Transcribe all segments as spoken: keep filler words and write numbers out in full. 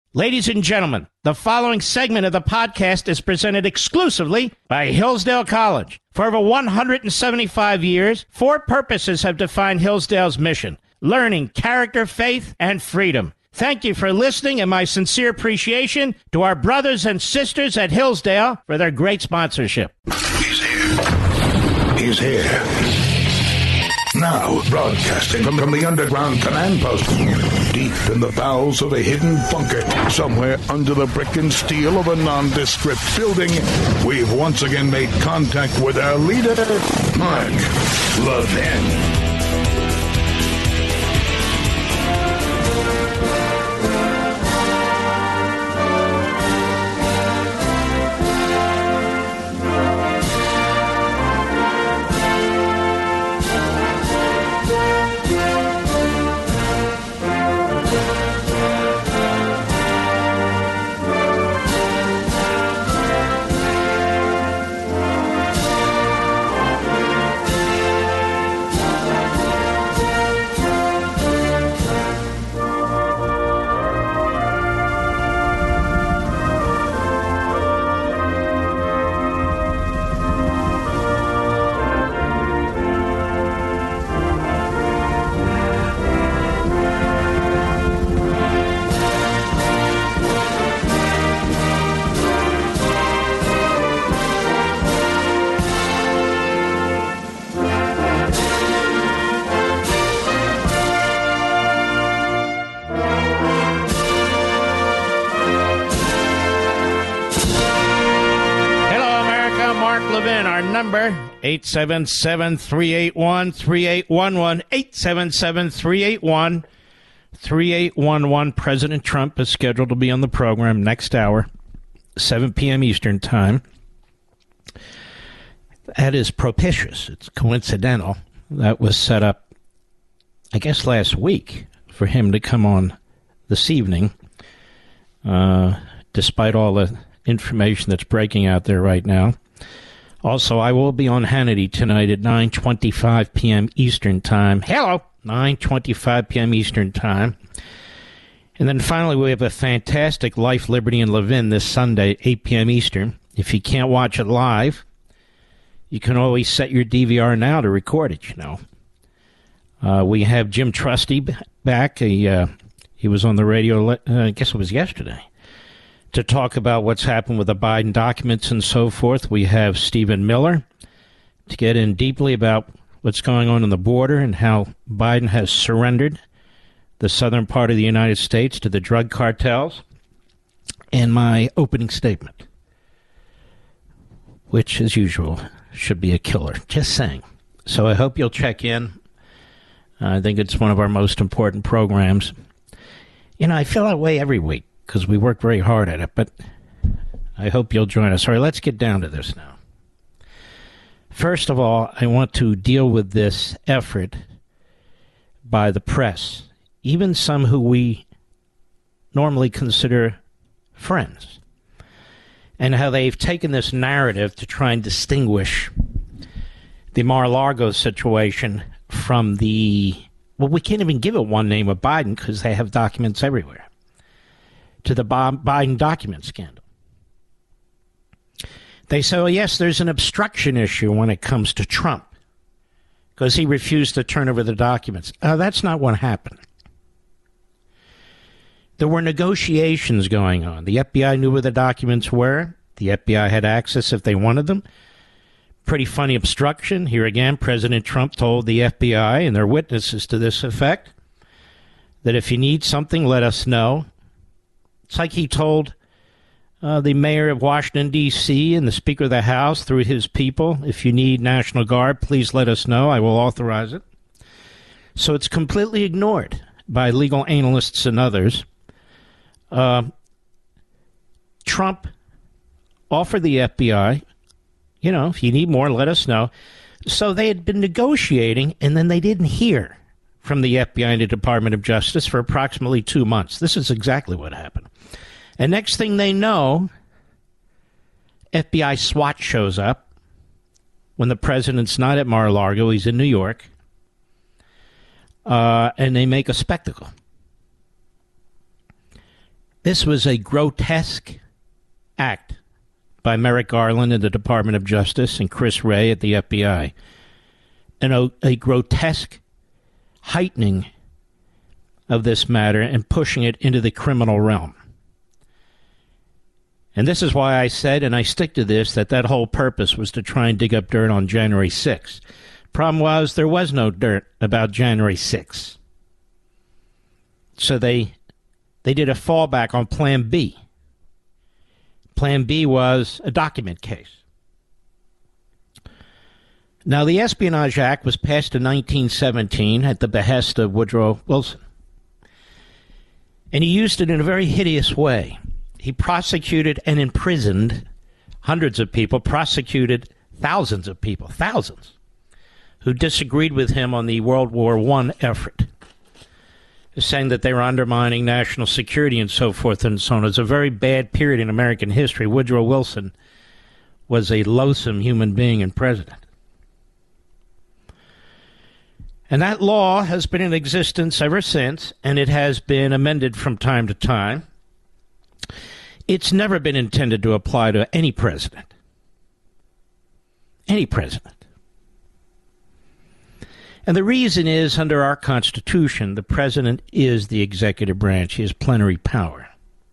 Ladies and gentlemen, the following segment of the podcast is presented exclusively by Hillsdale College. For over one hundred seventy-five years, four purposes have defined Hillsdale's mission: learning, character, faith, and freedom. Thank you for listening, and my sincere appreciation to our brothers and sisters at Hillsdale for their great sponsorship. He's here. He's here. Now, broadcasting from, from the underground command post, deep in the bowels of a hidden bunker, somewhere under the brick and steel of a nondescript building, we've once again made contact with our leader, Mark Levin. eight seven seven, three eight one, three eight one one, eight seven seven, three eight one, three eight one one. President Trump is scheduled to be on the program next hour, seven p.m. Eastern Time. That is propitious. It's coincidental. That was set up, I guess, last week for him to come on this evening, uh, despite all the information that's breaking out there right now. Also, I will be on Hannity tonight at nine twenty-five p.m. Eastern Time. Hello! nine twenty-five p.m. Eastern Time. And then finally, we have a fantastic Life, Liberty, and Levin this Sunday, eight p.m. Eastern. If you can't watch it live, you can always set your D V R now to record it, you know. Uh, we have Jim Trusty back. He, uh, he was on the radio, uh, I guess it was yesterday, to talk about what's happened with the Biden documents and so forth. We have Stephen Miller to get in deeply about what's going on on the border and how Biden has surrendered the southern part of the United States to the drug cartels. And my opening statement, which, as usual, should be a killer. Just saying. So I hope you'll check in. I think it's one of our most important programs. You know, I feel that way every week, because we work very hard at it, but I hope you'll join us. All right, let's get down to this now. First of all, I want to deal with this effort by the press, even some who we normally consider friends, and how they've taken this narrative to try and distinguish the Mar-a-Lago situation from the, well, we can't even give it one name of Biden because they have documents everywhere, to the Biden document scandal. They say, well, yes, there's an obstruction issue when it comes to Trump because he refused to turn over the documents. Uh, that's not what happened. There were negotiations going on. The F B I knew where the documents were. The F B I had access if they wanted them. Pretty funny obstruction. Here again, President Trump told the F B I and their witnesses to this effect that if you need something, let us know. It's like he told uh, the mayor of Washington, D C and the Speaker of the House through his people, if you need National Guard, please let us know. I will authorize it. So it's completely ignored by legal analysts and others. Uh, Trump offered the F B I, you know, if you need more, let us know. So they had been negotiating, and then they didn't hear from the F B I and the Department of Justice for approximately two months. This is exactly what happened. And next thing they know, F B I SWAT shows up when the president's not at Mar-a-Lago. He's in New York. Uh, and they make a spectacle. This was a grotesque act by Merrick Garland in the Department of Justice and Chris Wray at the F B I. And a, a grotesque heightening of this matter and pushing it into the criminal realm. And this is why I said, and I stick to this, that that whole purpose was to try and dig up dirt on January sixth. Problem was, there was no dirt about January sixth. So they they did a fallback on Plan B. Plan B was a document case. Now, the Espionage Act was passed in nineteen seventeen at the behest of Woodrow Wilson. And he used it in a very hideous way. He prosecuted and imprisoned hundreds of people, prosecuted thousands of people, thousands, who disagreed with him on the World War One effort, saying that they were undermining national security and so forth and so on. It was a very bad period in American history. Woodrow Wilson was a loathsome human being and president. And that law has been in existence ever since, and it has been amended from time to time. It's never been intended to apply to any president. Any president. And the reason is, under our Constitution, the president is the executive branch. He has plenary power.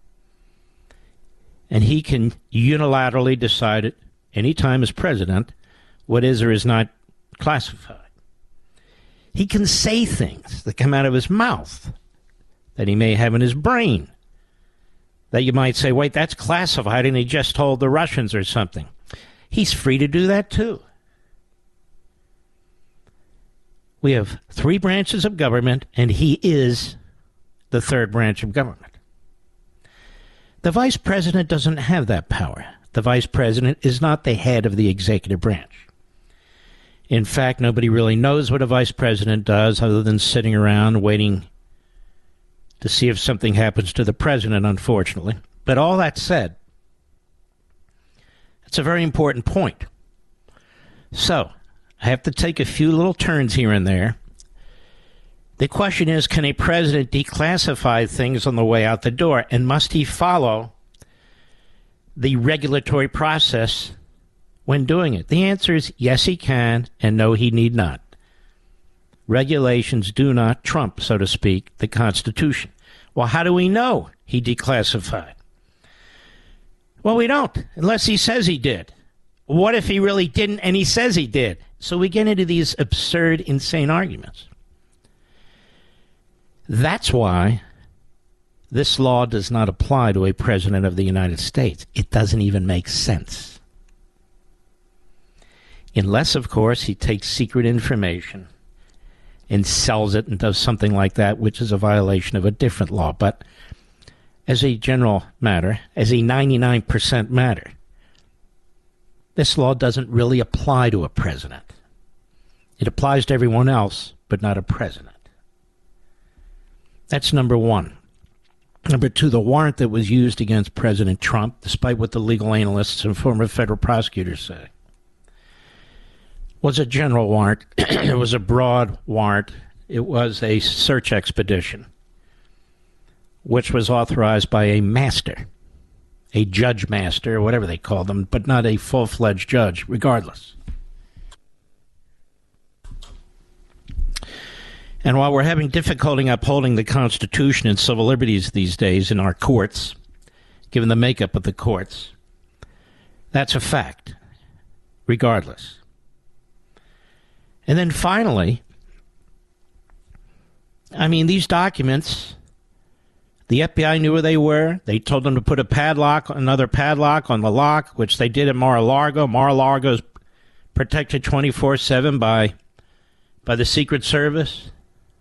And he can unilaterally decide at any time as president what is or is not classified. He can say things that come out of his mouth that he may have in his brain that you might say, wait, that's classified, and he just told the Russians or something. He's free to do that, too. We have three branches of government, and he is the third branch of government. The vice president doesn't have that power. The vice president is not the head of the executive branch. In fact, nobody really knows what a vice president does other than sitting around waiting to see if something happens to the president, unfortunately. But all that said, it's a very important point. So, I have to take a few little turns here and there. The question is, can a president declassify things on the way out the door? And must he follow the regulatory process when doing it? The answer is yes, he can, and no, he need not. Regulations do not trump, so to speak, the Constitution. Well, how do we know he declassified? Well, we don't, unless he says he did. What if he really didn't and he says he did? So we get into these absurd, insane arguments. That's why this law does not apply to a president of the United States. It doesn't even make sense. Unless, of course, he takes secret information and sells it and does something like that, which is a violation of a different law. But as a general matter, as a ninety-nine percent matter, this law doesn't really apply to a president. It applies to everyone else, but not a president. That's number one. Number two, the warrant that was used against President Trump, despite what the legal analysts and former federal prosecutors say, was a general warrant. It was a broad warrant. It was a search expedition, which was authorized by a master, a judge master, or whatever they call them, but not a full-fledged judge, regardless. And while we're having difficulty upholding the Constitution and civil liberties these days in our courts, given the makeup of the courts, that's a fact, regardless. And then finally, I mean, these documents, the F B I knew where they were. They told them to put a padlock, another padlock on the lock, which they did at Mar-a-Lago. Mar-a-Lago is protected twenty-four seven by, by the Secret Service.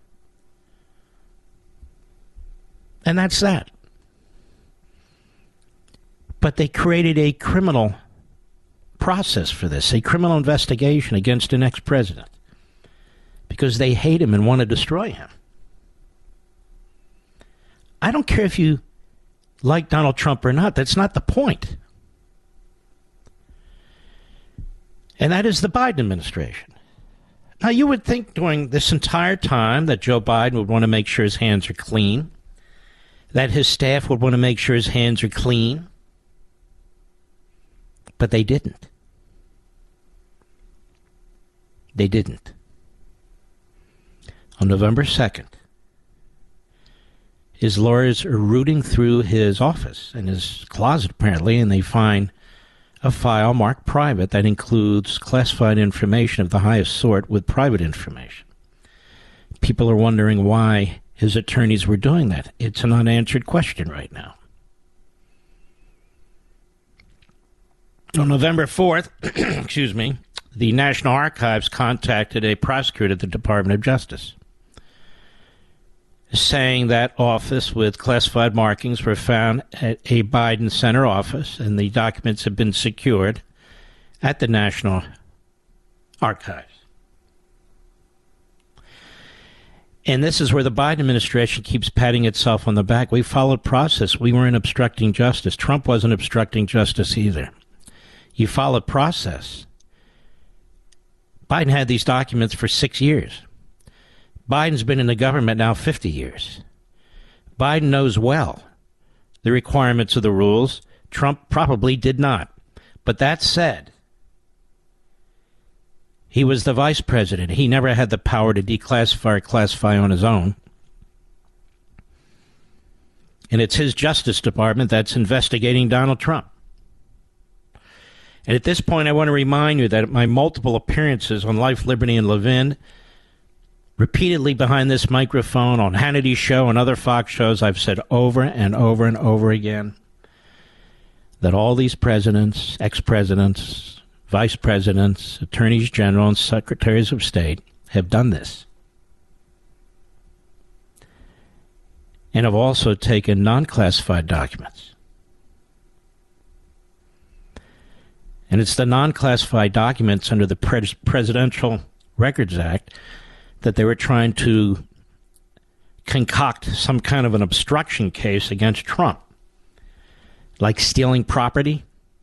And that's that. But they created a criminal process for this, a criminal investigation against an ex-president, because they hate him and want to destroy him. I don't care if you like Donald Trump or not. That's not the point. And that is the Biden administration. Now, you would think during this entire time that Joe Biden would want to make sure his hands are clean, that his staff would want to make sure his hands are clean. But they didn't. They didn't. On November second, his lawyers are rooting through his office and his closet, apparently, and they find a file marked private that includes classified information of the highest sort with private information. People are wondering why his attorneys were doing that. It's an unanswered question right now. On November fourth, excuse me, the National Archives contacted a prosecutor at the Department of Justice, saying that office with classified markings were found at a Biden Center office, and the documents have been secured at the National Archives. And this is where the Biden administration keeps patting itself on the back. We followed process. We weren't obstructing justice. Trump wasn't obstructing justice either. You followed process. Biden had these documents for six years. Biden's been in the government now fifty years. Biden knows well the requirements of the rules. Trump probably did not. But that said, he was the vice president. He never had the power to declassify or classify on his own. And it's his Justice Department that's investigating Donald Trump. And at this point, I want to remind you that at my multiple appearances on Life, Liberty, and Levin, repeatedly behind this microphone, on Hannity's show and other Fox shows, I've said over and over and over again that all these presidents, ex-presidents, vice presidents, attorneys general, and secretaries of state have done this. And have also taken non-classified documents. And it's the non-classified documents under the Pres- Presidential Records Act that they were trying to concoct some kind of an obstruction case against Trump, like stealing property,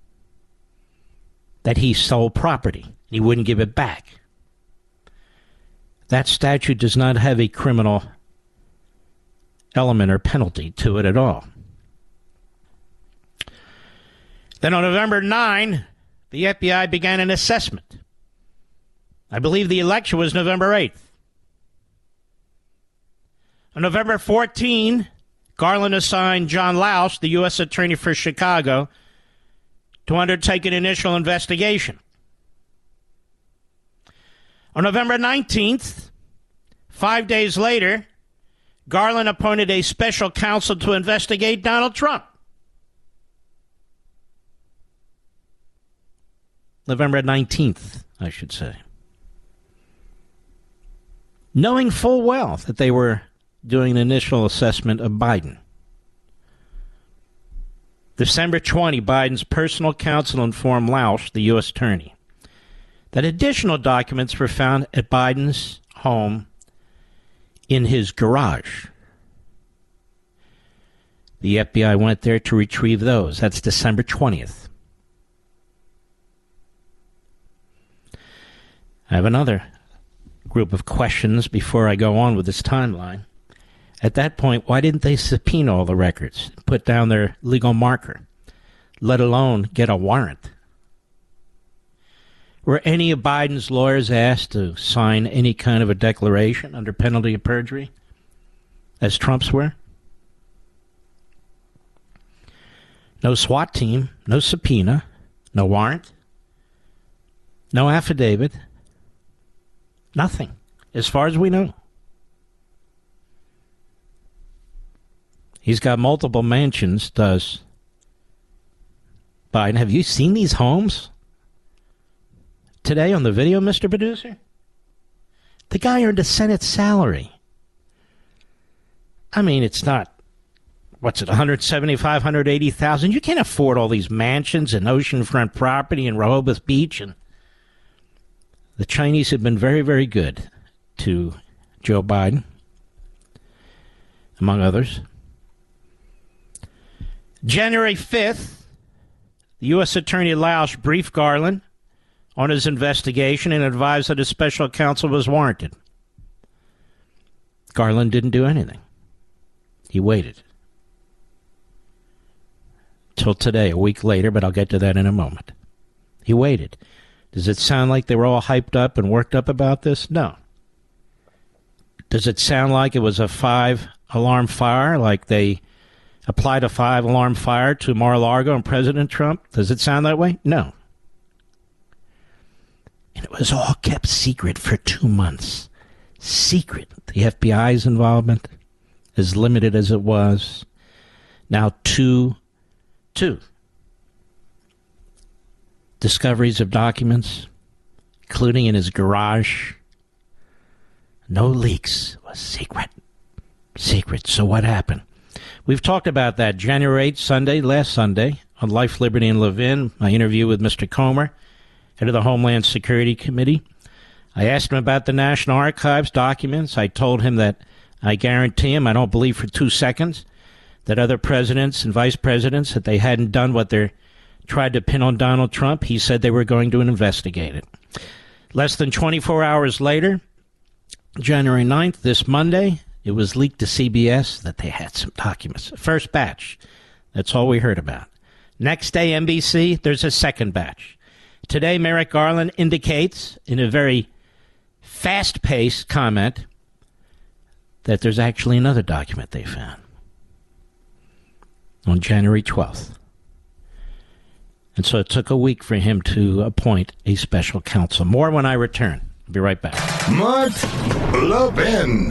that he stole property. He wouldn't give it back. That statute does not have a criminal element or penalty to it at all. Then on November ninth, the F B I began an assessment. I believe the election was November eighth. On November fourteenth, Garland assigned John Lausch, the U S Attorney for Chicago, to undertake an initial investigation. On November nineteenth, five days later, Garland appointed a special counsel to investigate Donald Trump. November nineteenth, I should say. Knowing full well that they were doing an initial assessment of Biden. December twentieth, Biden's personal counsel informed Lausch, the U S Attorney, that additional documents were found at Biden's home in his garage. The F B I went there to retrieve those. That's December twentieth. I have another group of questions before I go on with this timeline. At that point, why didn't they subpoena all the records, put down their legal marker, let alone get a warrant? Were any of Biden's lawyers asked to sign any kind of a declaration under penalty of perjury, as Trump's were? No SWAT team, no subpoena, no warrant, no affidavit, nothing, as far as we know. He's got multiple mansions, does Biden. Have you seen these homes today on the video, Mister Producer? The guy earned a Senate salary. I mean, it's not, what's it, one hundred seventy-five, one hundred eighty thousand. You can't afford all these mansions and oceanfront property in Rehoboth Beach. And the Chinese have been very, very good to Joe Biden, among others. January fifth, the U S Attorney Lausch briefed Garland on his investigation and advised that a special counsel was warranted. Garland didn't do anything. He waited. until today, a week later, but I'll get to that in a moment. He waited. Does it sound like they were all hyped up and worked up about this? No. Does it sound like it was a five-alarm fire, like they applied a five-alarm fire to Mar-a-Lago and President Trump? Does it sound that way? No. And it was all kept secret for two months. Secret. The F B I's involvement, as limited as it was. Now two, two. Discoveries of documents, including in his garage. No leaks. It was secret. Secret. So what happened? We've talked about that January eighth, Sunday, last Sunday, on Life, Liberty, and Levin, my interview with Mister Comer, head of the Homeland Security Committee. I asked him about the National Archives documents. I told him that I guarantee him, I don't believe for two seconds, that other presidents and vice presidents, that they hadn't done what they tried to pin on Donald Trump. He said they were going to investigate it. Less than twenty-four hours later, January ninth, this Monday, it was leaked to C B S that they had some documents. First batch. That's all we heard about. Next day, N B C, there's a second batch. Today, Merrick Garland indicates in a very fast-paced comment that there's actually another document they found on January twelfth. And so it took a week for him to appoint a special counsel. More when I return. I'll be right back. Mark Levin.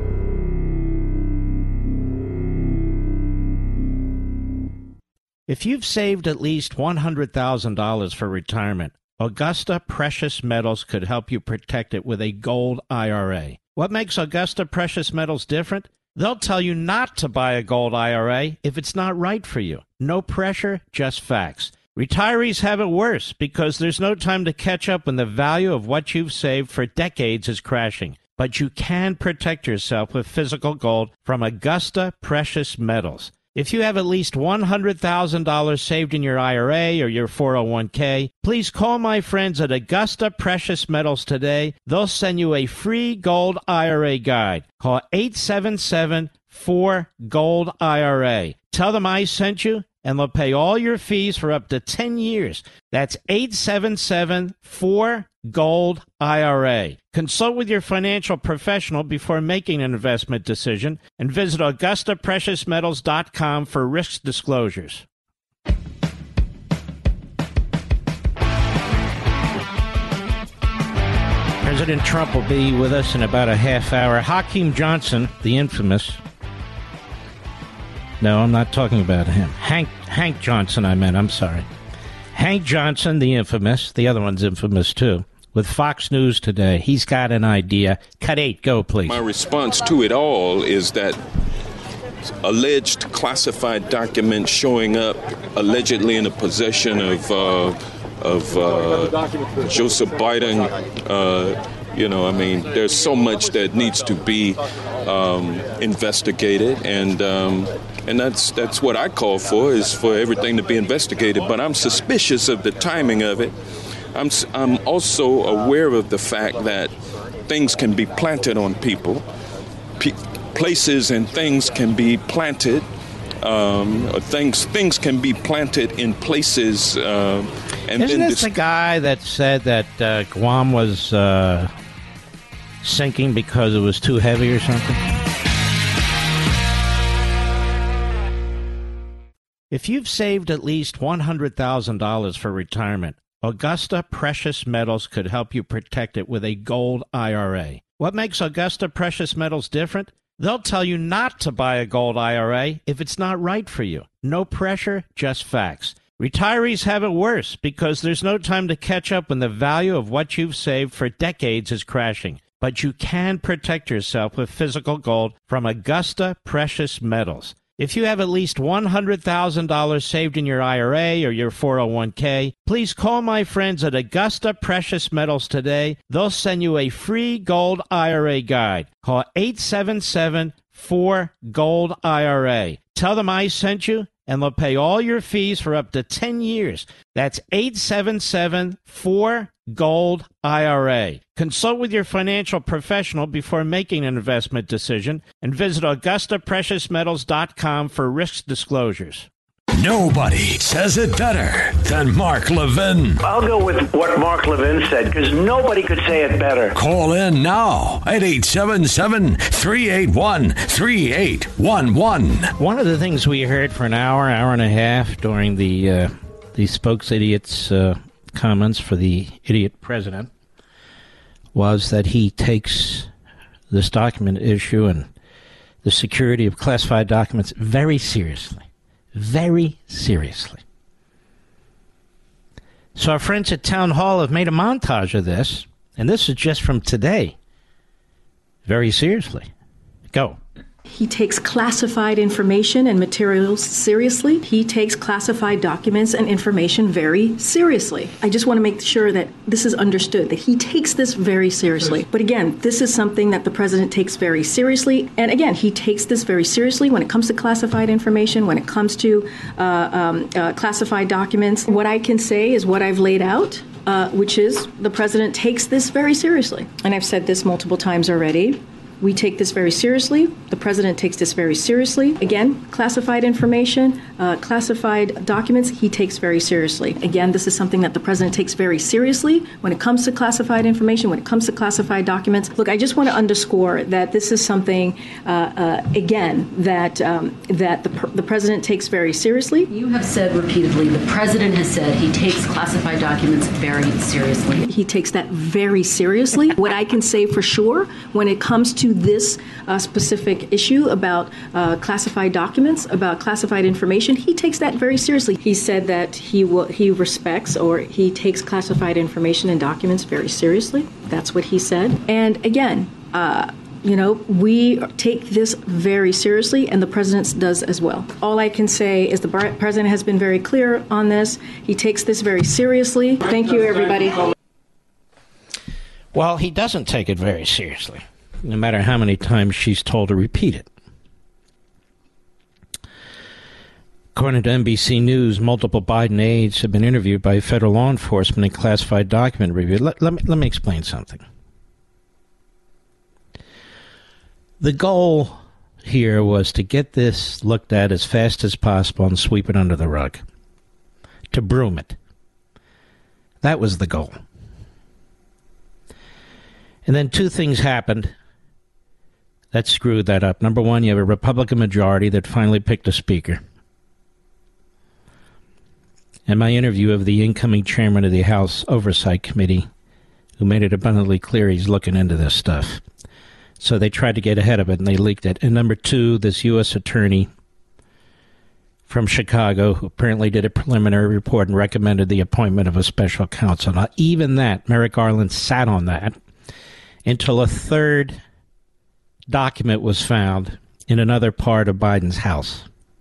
If you've saved at least one hundred thousand dollars for retirement, Augusta Precious Metals could help you protect it with a gold I R A. What makes Augusta Precious Metals different? They'll tell you not to buy a gold I R A if it's not right for you. No pressure, just facts. Retirees have it worse because there's no time to catch up when the value of what you've saved for decades is crashing. But you can protect yourself with physical gold from Augusta Precious Metals. If you have at least one hundred thousand dollars saved in your I R A or your four oh one k, please call my friends at Augusta Precious Metals today. They'll send you a free gold I R A guide. Call eight seven seven, four, GOLD I R A. Tell them I sent you, and they'll pay all your fees for up to ten years. That's eight seven seven, four, GOLD I R A. Consult with your financial professional before making an investment decision and visit Augusta Precious Metals dot com for risk disclosures. President Trump will be with us in about a half hour. Hakeem Johnson, the infamous. No, I'm not talking about him. Hank Hank Johnson, I meant. I'm sorry. Hank Johnson, the infamous. The other one's infamous, too. With Fox News today. He's got an idea. Cut eight. Go, please. My response to it all is that alleged classified documents showing up allegedly in the possession of uh, of uh, Joseph Biden. Uh, you know, I mean, there's so much that needs to be um, investigated, and um, and that's that's what I call for, is for everything to be investigated. But I'm suspicious of the timing of it. I'm I'm also aware of the fact that things can be planted on people. P- places and things can be planted. Um, things things can be planted in places. Uh, and Isn't then this dis- the guy that said that uh, Guam was uh, sinking because it was too heavy or something? If you've saved at least one hundred thousand dollars for retirement, Augusta Precious Metals could help you protect it with a gold I R A. What makes Augusta Precious Metals different? They'll tell you not to buy a gold I R A if it's not right for you. No pressure, just facts. Retirees have it worse because there's no time to catch up when the value of what you've saved for decades is crashing. But you can protect yourself with physical gold from Augusta Precious Metals. If you have at least one hundred thousand dollars saved in your I R A or your four oh one k, please call my friends at Augusta Precious Metals today. They'll send you a free gold I R A guide. Call eight seven seven, four, GOLD I R A. Tell them I sent you, and they'll pay all your fees for up to ten years. That's eight seven seven, four, GOLD I R A. Consult with your financial professional before making an investment decision and visit Augusta Precious Metals dot com for risk disclosures. Nobody says it better than Mark Levin. I'll go with what Mark Levin said, because nobody could say it better. Call in now at eight seven seven, three eight one, three eight one one. One of the things we heard for an hour, hour and a half during the uh, the spokes idiots' uh, comments for the idiot president was that he takes this document issue and the security of classified documents very seriously. Very seriously. So our friends at Town Hall have made a montage of this, and this is just from today. Very seriously. Go. He takes classified information and materials seriously. He takes classified documents and information very seriously. I just want to make sure that this is understood, that he takes this very seriously. But again, this is something that the president takes very seriously. And again, he takes this very seriously when it comes to classified information, when it comes to uh, um, uh, classified documents. What I can say is what I've laid out, uh, which is the president takes this very seriously. And I've said this multiple times already. We take this very seriously. The president takes this very seriously. Again, classified information, uh, classified documents, he takes very seriously. Again, this is something that the president takes very seriously when it comes to classified information, when it comes to classified documents. Look, I just want to underscore that this is something, uh, uh, again, that um, that the, the president takes very seriously. You have said repeatedly, the president has said he takes classified documents very seriously. He takes that very seriously. What I can say for sure when it comes to this uh, specific issue about uh, classified documents, about classified information, he takes that very seriously. He said that he will, he respects or he takes classified information and documents very seriously. That's what he said. And again, uh, you know, we take this very seriously, and the president does as well. All I can say is the president has been very clear on this. He takes this very seriously. Thank you, everybody. Well, he doesn't take it very seriously, no matter how many times she's told to repeat it. According to N B C News, multiple Biden aides have been interviewed by federal law enforcement in classified document review. Let, let, me, let me explain something. The goal here was to get this looked at as fast as possible and sweep it under the rug. To broom it. That was the goal. And then two things happened that screwed that up. Number one, you have a Republican majority that finally picked a speaker. And my interview of the incoming chairman of the House Oversight Committee, who made it abundantly clear he's looking into this stuff. So they tried to get ahead of it, and they leaked it. And number two, this U S attorney from Chicago, who apparently did a preliminary report and recommended the appointment of a special counsel. Now, even that, Merrick Garland sat on that until a third document was found in another part of Biden's house.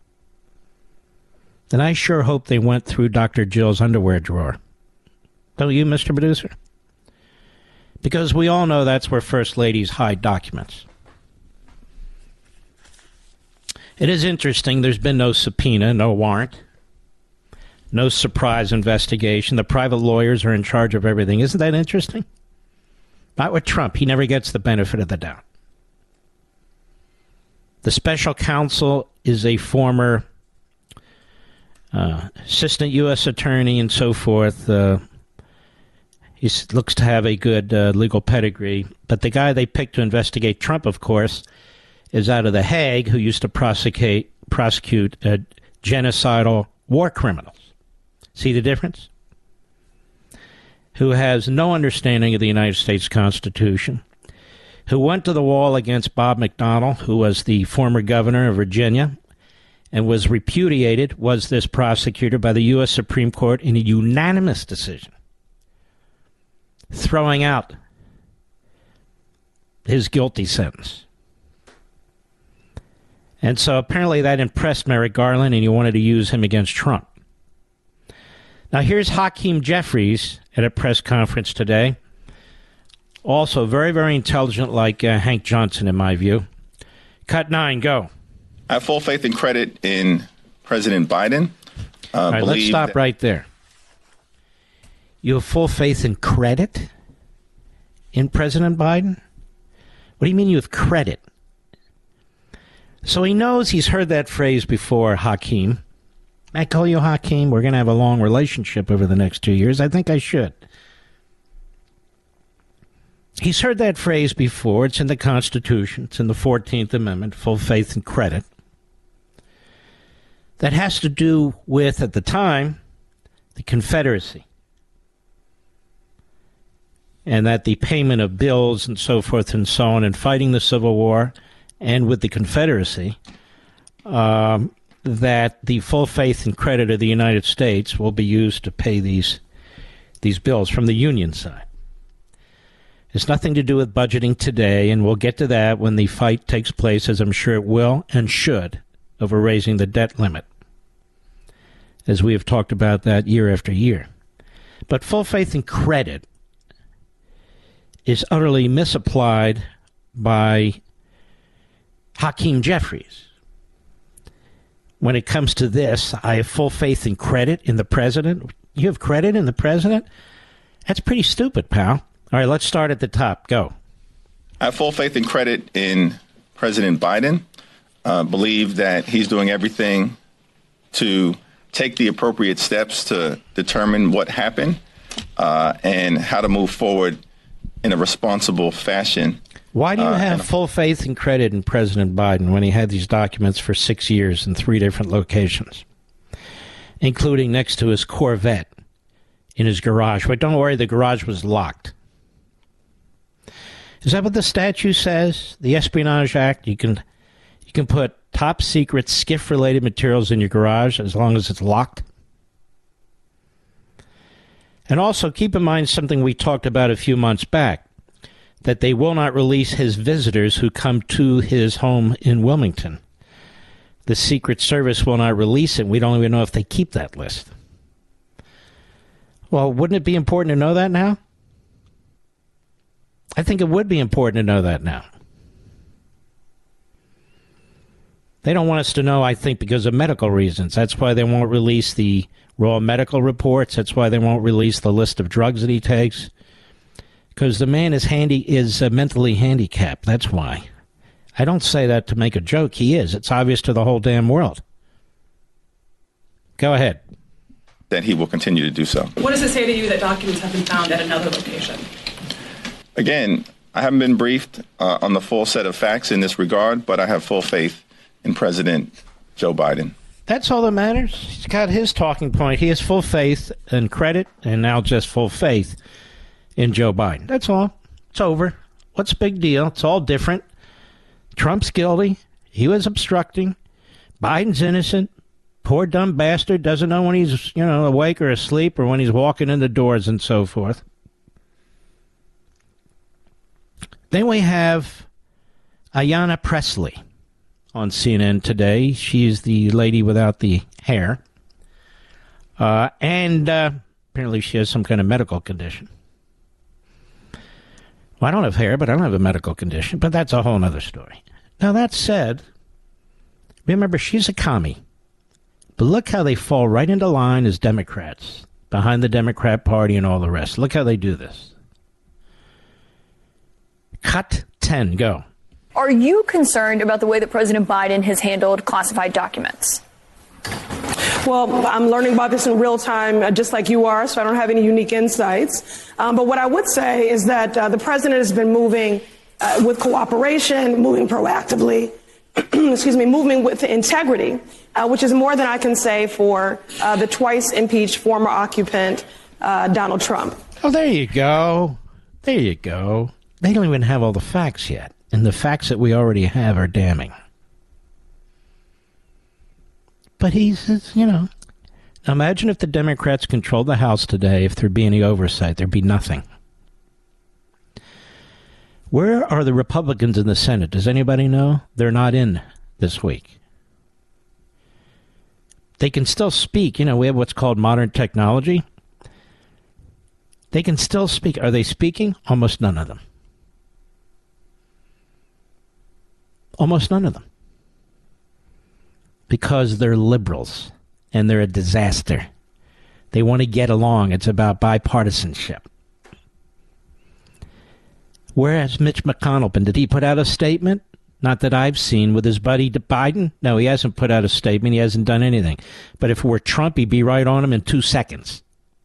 And I sure hope they went through Doctor Jill's underwear drawer. Don't you, Mister Producer? Because we all know that's where First Ladies hide documents. It is interesting. There's been no subpoena, no warrant, no surprise investigation. The private lawyers are in charge of everything. Isn't that interesting? Not with Trump. He never gets the benefit of the doubt. The special counsel is a former uh, assistant U S attorney and so forth. Uh, he looks to have a good uh, legal pedigree. But the guy they picked to investigate Trump, of course, is out of The Hague, who used to prosecute, prosecute uh, genocidal war criminals. See the difference? Who has no understanding of the United States Constitution, who went to the wall against Bob McDonnell, who was the former governor of Virginia, and was repudiated, was this prosecutor, by the U S Supreme Court in a unanimous decision, throwing out his guilty sentence. And so apparently that impressed Merrick Garland, and he wanted to use him against Trump. Now here's Hakeem Jeffries at a press conference today. Also very, very intelligent, like uh, Hank Johnson, in my view. Cut nine, go. I have full faith and credit in President Biden. Uh, All right, let's stop that- right there. You have full faith and credit in President Biden? What do you mean you have credit? So he knows, he's heard that phrase before, Hakeem. I call you Hakeem. We're going to have a long relationship over the next two years. I think I should. He's heard that phrase before. It's in the Constitution. It's in the fourteenth Amendment, full faith and credit. That has to do with, at the time, the Confederacy. And that the payment of bills and so forth and so on in fighting the Civil War and with the Confederacy, um, that the full faith and credit of the United States will be used to pay these these bills from the Union side. It's nothing to do with budgeting today, and we'll get to that when the fight takes place, as I'm sure it will and should, over raising the debt limit, as we have talked about that year after year. But full faith and credit is utterly misapplied by Hakeem Jeffries. When it comes to this, I have full faith and credit in the president. You have credit in the president? That's pretty stupid, pal. All right, let's start at the top. Go. I have full faith and credit in President Biden. Uh, believe that he's doing everything to take the appropriate steps to determine what happened uh, and how to move forward in a responsible fashion. Why do you uh, have full faith and credit in President Biden when he had these documents for six years in three different locations, including next to his Corvette in his garage? But don't worry, the garage was locked. Is that what the statute says? The Espionage Act, you can you can put top secret skiff-related materials in your garage as long as it's locked? And also keep in mind something we talked about a few months back, that they will not release his visitors who come to his home in Wilmington. The Secret Service will not release it. We don't even know if they keep that list. Well, wouldn't it be important to know that now? I think it would be important to know that now. They don't want us to know, I think, because of medical reasons. That's why they won't release the raw medical reports. That's why they won't release the list of drugs that he takes. Because the man is handy is uh, mentally handicapped. That's why. I don't say that to make a joke. He is. It's obvious to the whole damn world. Go ahead. That he will continue to do so. What does it say to you that documents have been found at another location? Again, I haven't been briefed uh, on the full set of facts in this regard, but I have full faith in President Joe Biden. That's all that matters. He's got his talking point. He has full faith and credit, and now just full faith in Joe Biden. That's all. It's over. What's the big deal? It's all different. Trump's guilty. He was obstructing. Biden's innocent. Poor dumb bastard doesn't know when he's, you know, awake or asleep or when he's walking in the doors and so forth. Then we have Ayanna Pressley on C N N today. She's the lady without the hair. Uh, and uh, apparently she has some kind of medical condition. Well, I don't have hair, but I don't have a medical condition. But that's a whole other story. Now, that said, remember, she's a commie. But look how they fall right into line as Democrats, behind the Democrat Party and all the rest. Look how they do this. Cut ten, go. Are you concerned about the way that President Biden has handled classified documents? Well, I'm learning about this in real time, uh, just like you are, so I don't have any unique insights. Um, but what I would say is that uh, the president has been moving uh, with cooperation, moving proactively, excuse me, moving with integrity, uh, which is more than I can say for uh, the twice impeached former occupant, uh, Donald Trump. Oh, there you go. There you go. They don't even have all the facts yet, and the facts that we already have are damning. But he's, you know, imagine if the Democrats controlled the House today, if there'd be any oversight, there'd be nothing. Where are the Republicans in the Senate? Does anybody know? They're not in this week. They can still speak. You know, we have what's called modern technology. They can still speak. Are they speaking? Almost none of them. Almost none of them. Because they're liberals, and they're a disaster. They want to get along. It's about bipartisanship. Where has Mitch McConnell been? Did he put out a statement? Not that I've seen with his buddy Biden. No, he hasn't put out a statement. He hasn't done anything. But if it were Trump, he'd be right on him in two seconds.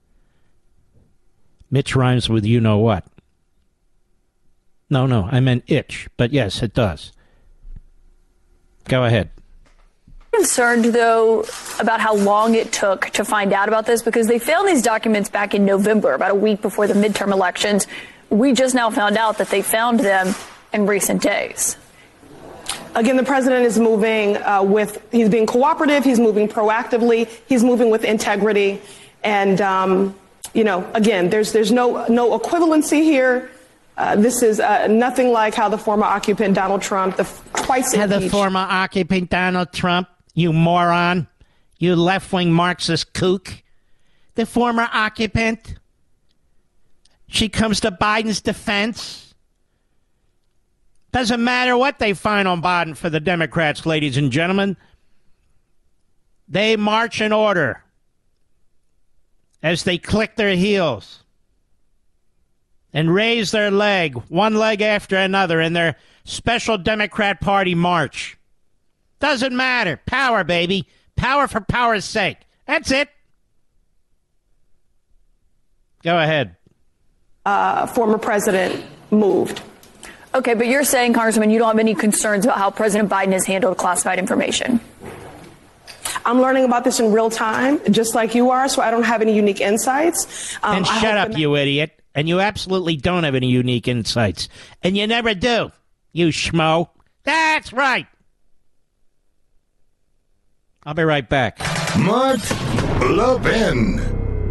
Mitch rhymes with you know what. No, no, I meant itch. But yes, it does. Go ahead. Concerned, though, about how long it took to find out about this, because they found these documents back in November, about a week before the midterm elections. We just now found out that they found them in recent days. Again, the president is moving uh, with, he's being cooperative, he's moving proactively, he's moving with integrity. And, um, you know, again, there's there's no no equivalency here. Uh, this is uh, nothing like how the former occupant Donald Trump, the twice How the impeached. former occupant Donald Trump, you moron, you left-wing Marxist kook, the former occupant. She comes to Biden's defense. Doesn't matter what they find on Biden for the Democrats, ladies and gentlemen. They march in order as they click their heels and raise their leg, one leg after another, in their special Democrat Party march. Doesn't matter. Power, baby. Power for power's sake. That's it. Go ahead. Uh, former president moved. Okay, but you're saying, Congressman, you don't have any concerns about how President Biden has handled classified information. I'm learning about this in real time, just like you are, so I don't have any unique insights. Um, And I shut hope up, the- you idiot. And you absolutely don't have any unique insights. And you never do, you schmo. That's right. I'll be right back. Mark Levin.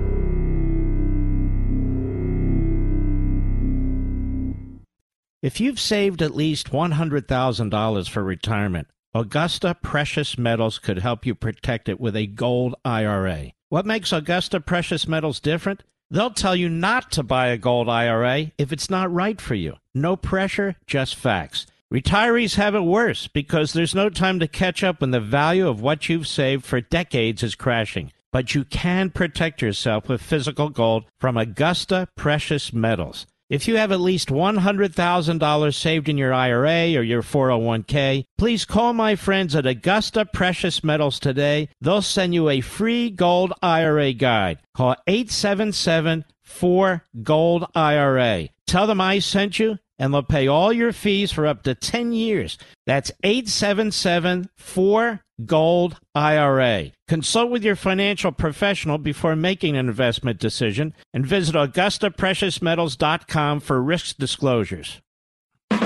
If you've saved at least one hundred thousand dollars for retirement, Augusta Precious Metals could help you protect it with a gold I R A. What makes Augusta Precious Metals different? They'll tell you not to buy a gold I R A if it's not right for you. No pressure, just facts. Retirees have it worse because there's no time to catch up when the value of what you've saved for decades is crashing. But you can protect yourself with physical gold from Augusta Precious Metals. If you have at least one hundred thousand dollars saved in your I R A or your four oh one k, please call my friends at Augusta Precious Metals today. They'll send you a free gold I R A guide. Call eight seven seven, four, GOLD I R A. Tell them I sent you, and they'll pay all your fees for up to ten years. That's eight seven seven, four, GOLD I R A. Consult with your financial professional before making an investment decision and visit Augusta Precious Metals dot com for risk disclosures. We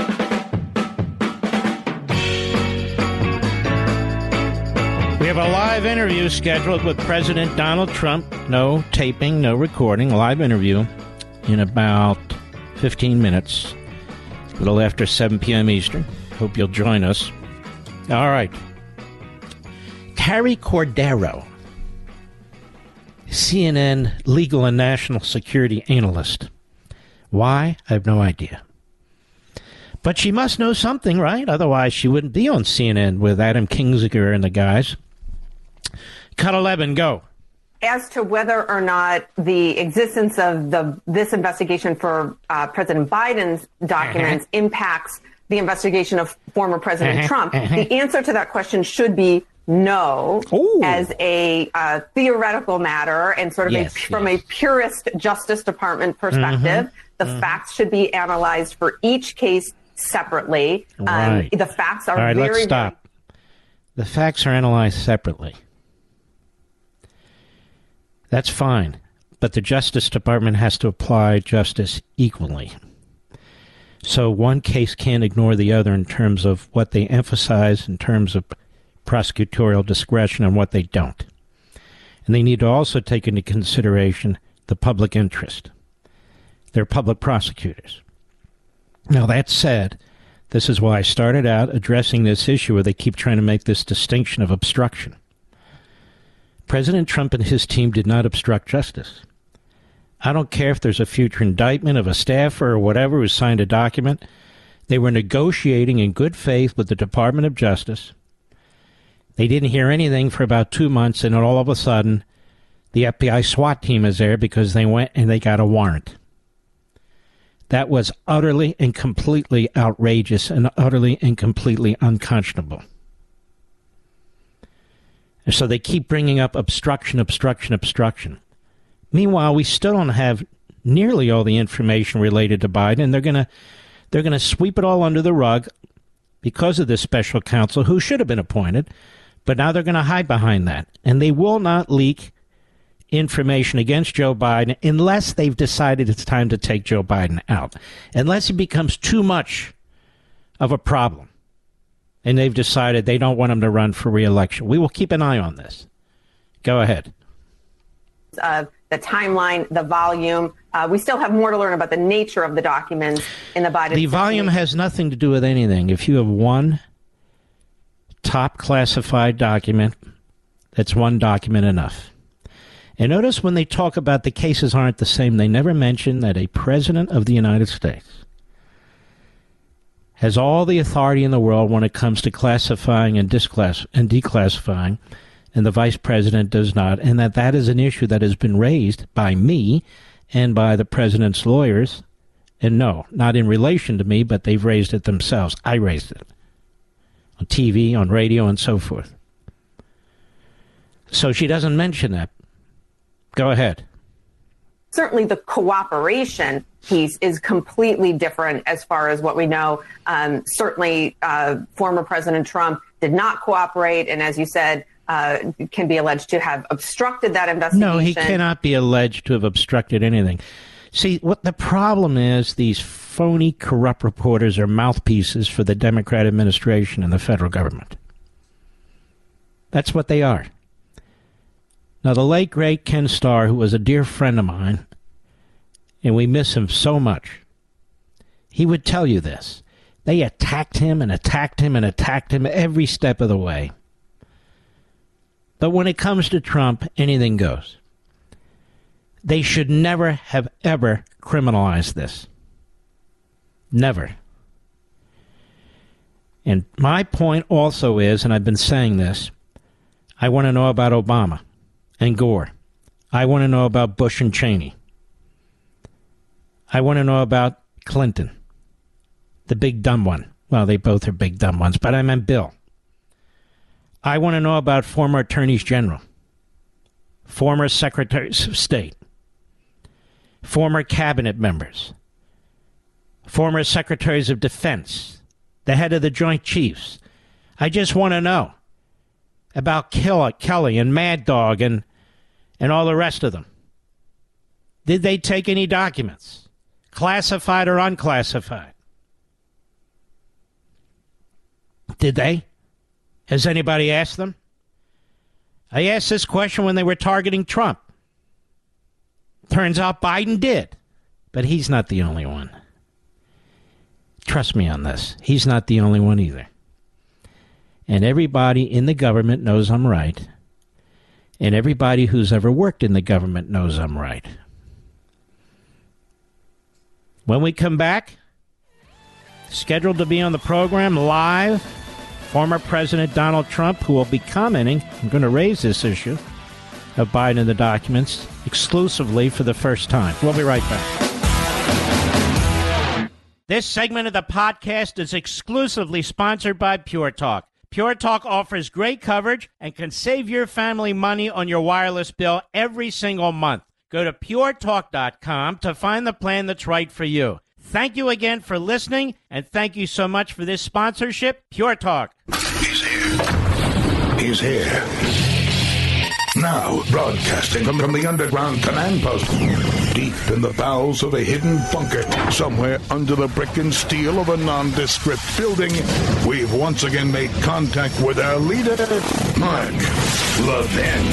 have a live interview scheduled with President Donald Trump. No taping, no recording. A live interview in about fifteen minutes, a little after seven p.m. Eastern. Hope you'll join us. All right. Carrie Cordero, C N N legal and national security analyst. Why? I have no idea. But she must know something, right? Otherwise, she wouldn't be on C N N with Adam Kinzinger and the guys. Cut eleven, go. As to whether or not the existence of the this investigation for uh, President Biden's documents uh-huh. impacts the investigation of former President Uh-huh. Trump, Uh-huh. the answer to that question should be no, Ooh. as a uh, theoretical matter and sort of Yes, a, from a purist Justice Department perspective. Mhm. The Mhm. facts should be analyzed for each case separately. Right. Um, the facts are All right, very, let's stop. The facts are analyzed separately. That's fine, but the Justice Department has to apply justice equally. So one case can't ignore the other in terms of what they emphasize, in terms of prosecutorial discretion, and what they don't. And they need to also take into consideration the public interest. They're public prosecutors. Now, that said, this is why I started out addressing this issue where they keep trying to make this distinction of obstruction. President Trump and his team did not obstruct justice. I don't care if there's a future indictment of a staffer or whatever who signed a document. They were negotiating in good faith with the Department of Justice. They didn't hear anything for about two months, and then all of a sudden, the F B I SWAT team is there because they went and they got a warrant. That was utterly and completely outrageous and utterly and completely unconscionable. And so they keep bringing up obstruction, obstruction, obstruction. Meanwhile, we still don't have nearly all the information related to Biden, and they're going to they're going to sweep it all under the rug because of this special counsel who should have been appointed, but now they're going to hide behind that. And they will not leak information against Joe Biden unless they've decided it's time to take Joe Biden out, unless it becomes too much of a problem and they've decided they don't want him to run for re-election. We will keep an eye on this. Go ahead. Uh, the timeline, the volume. Uh, we still have more to learn about the nature of the documents in the Biden. The volume has nothing to do with anything. If you have one top classified document, that's one document enough. And notice when they talk about the cases aren't the same, they never mention that a president of the United States has all the authority in the world when it comes to classifying and, disclass- and declassifying, and the vice president does not, and that that is an issue that has been raised by me and by the president's lawyers. And no, not in relation to me, but they've raised it themselves. I raised it on T V, on radio, and so forth. So she doesn't mention that. Go ahead. Certainly the cooperation piece is completely different as far as what we know. Um, certainly uh, former President Trump did not cooperate, and as you said, uh, can be alleged to have obstructed that investigation. No, he cannot be alleged to have obstructed anything. See, what the problem is, these phony, corrupt reporters are mouthpieces for the Democrat administration and the federal government. That's what they are. Now, the late, great Ken Starr, who was a dear friend of mine, and we miss him so much, he would tell you this. They attacked him and attacked him and attacked him every step of the way. But when it comes to Trump, anything goes. They should never have ever criminalized this. Never. And my point also is, and I've been saying this, I want to know about Obama and Gore. I want to know about Bush and Cheney. I want to know about Clinton, the big dumb one. Well, they both are big dumb ones, but I meant Bill. I want to know about former attorneys general, former secretaries of state, former cabinet members, former secretaries of defense, the head of the Joint Chiefs. I just want to know about Kelly and Mad Dog and and all the rest of them. Did they take any documents, classified or unclassified? Did they? Has anybody asked them? I asked this question when they were targeting Trump. Turns out Biden did, but he's not the only one. Trust me on this. He's not the only one either. And everybody in the government knows I'm right. And everybody who's ever worked in the government knows I'm right. When we come back, scheduled to be on the program live, former President Donald Trump, who will be commenting, I'm going to raise this issue of Biden and the documents exclusively for the first time. We'll be right back. This segment of the podcast is exclusively sponsored by Pure Talk. Pure Talk offers great coverage and can save your family money on your wireless bill every single month. Go to pure talk dot com to find the plan that's right for you. Thank you again for listening, and thank you so much for this sponsorship, Pure Talk. He's here. He's here. Now, broadcasting from, from the underground command post, deep in the bowels of a hidden bunker, somewhere under the brick and steel of a nondescript building, we've once again made contact with our leader, Mark Levin.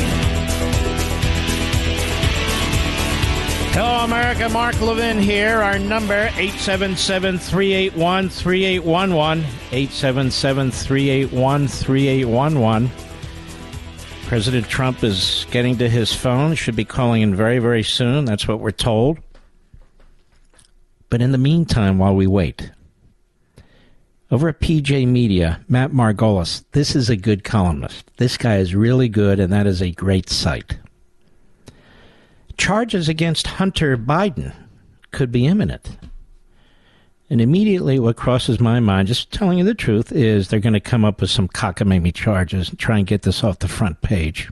Hello, America. Mark Levin here. Our number, eight seven seven, three eight one, three eight one one, eight seven seven, three eight one, three eight one one. President Trump is getting to his phone, should be calling in very, very soon. That's what we're told. But in the meantime, while we wait, over at P J Media, Matt Margolis, this is a good columnist. This guy is really good, and that is a great site. Charges against Hunter Biden could be imminent. And immediately what crosses my mind, just telling you the truth, is they're going to come up with some cockamamie charges and try and get this off the front page.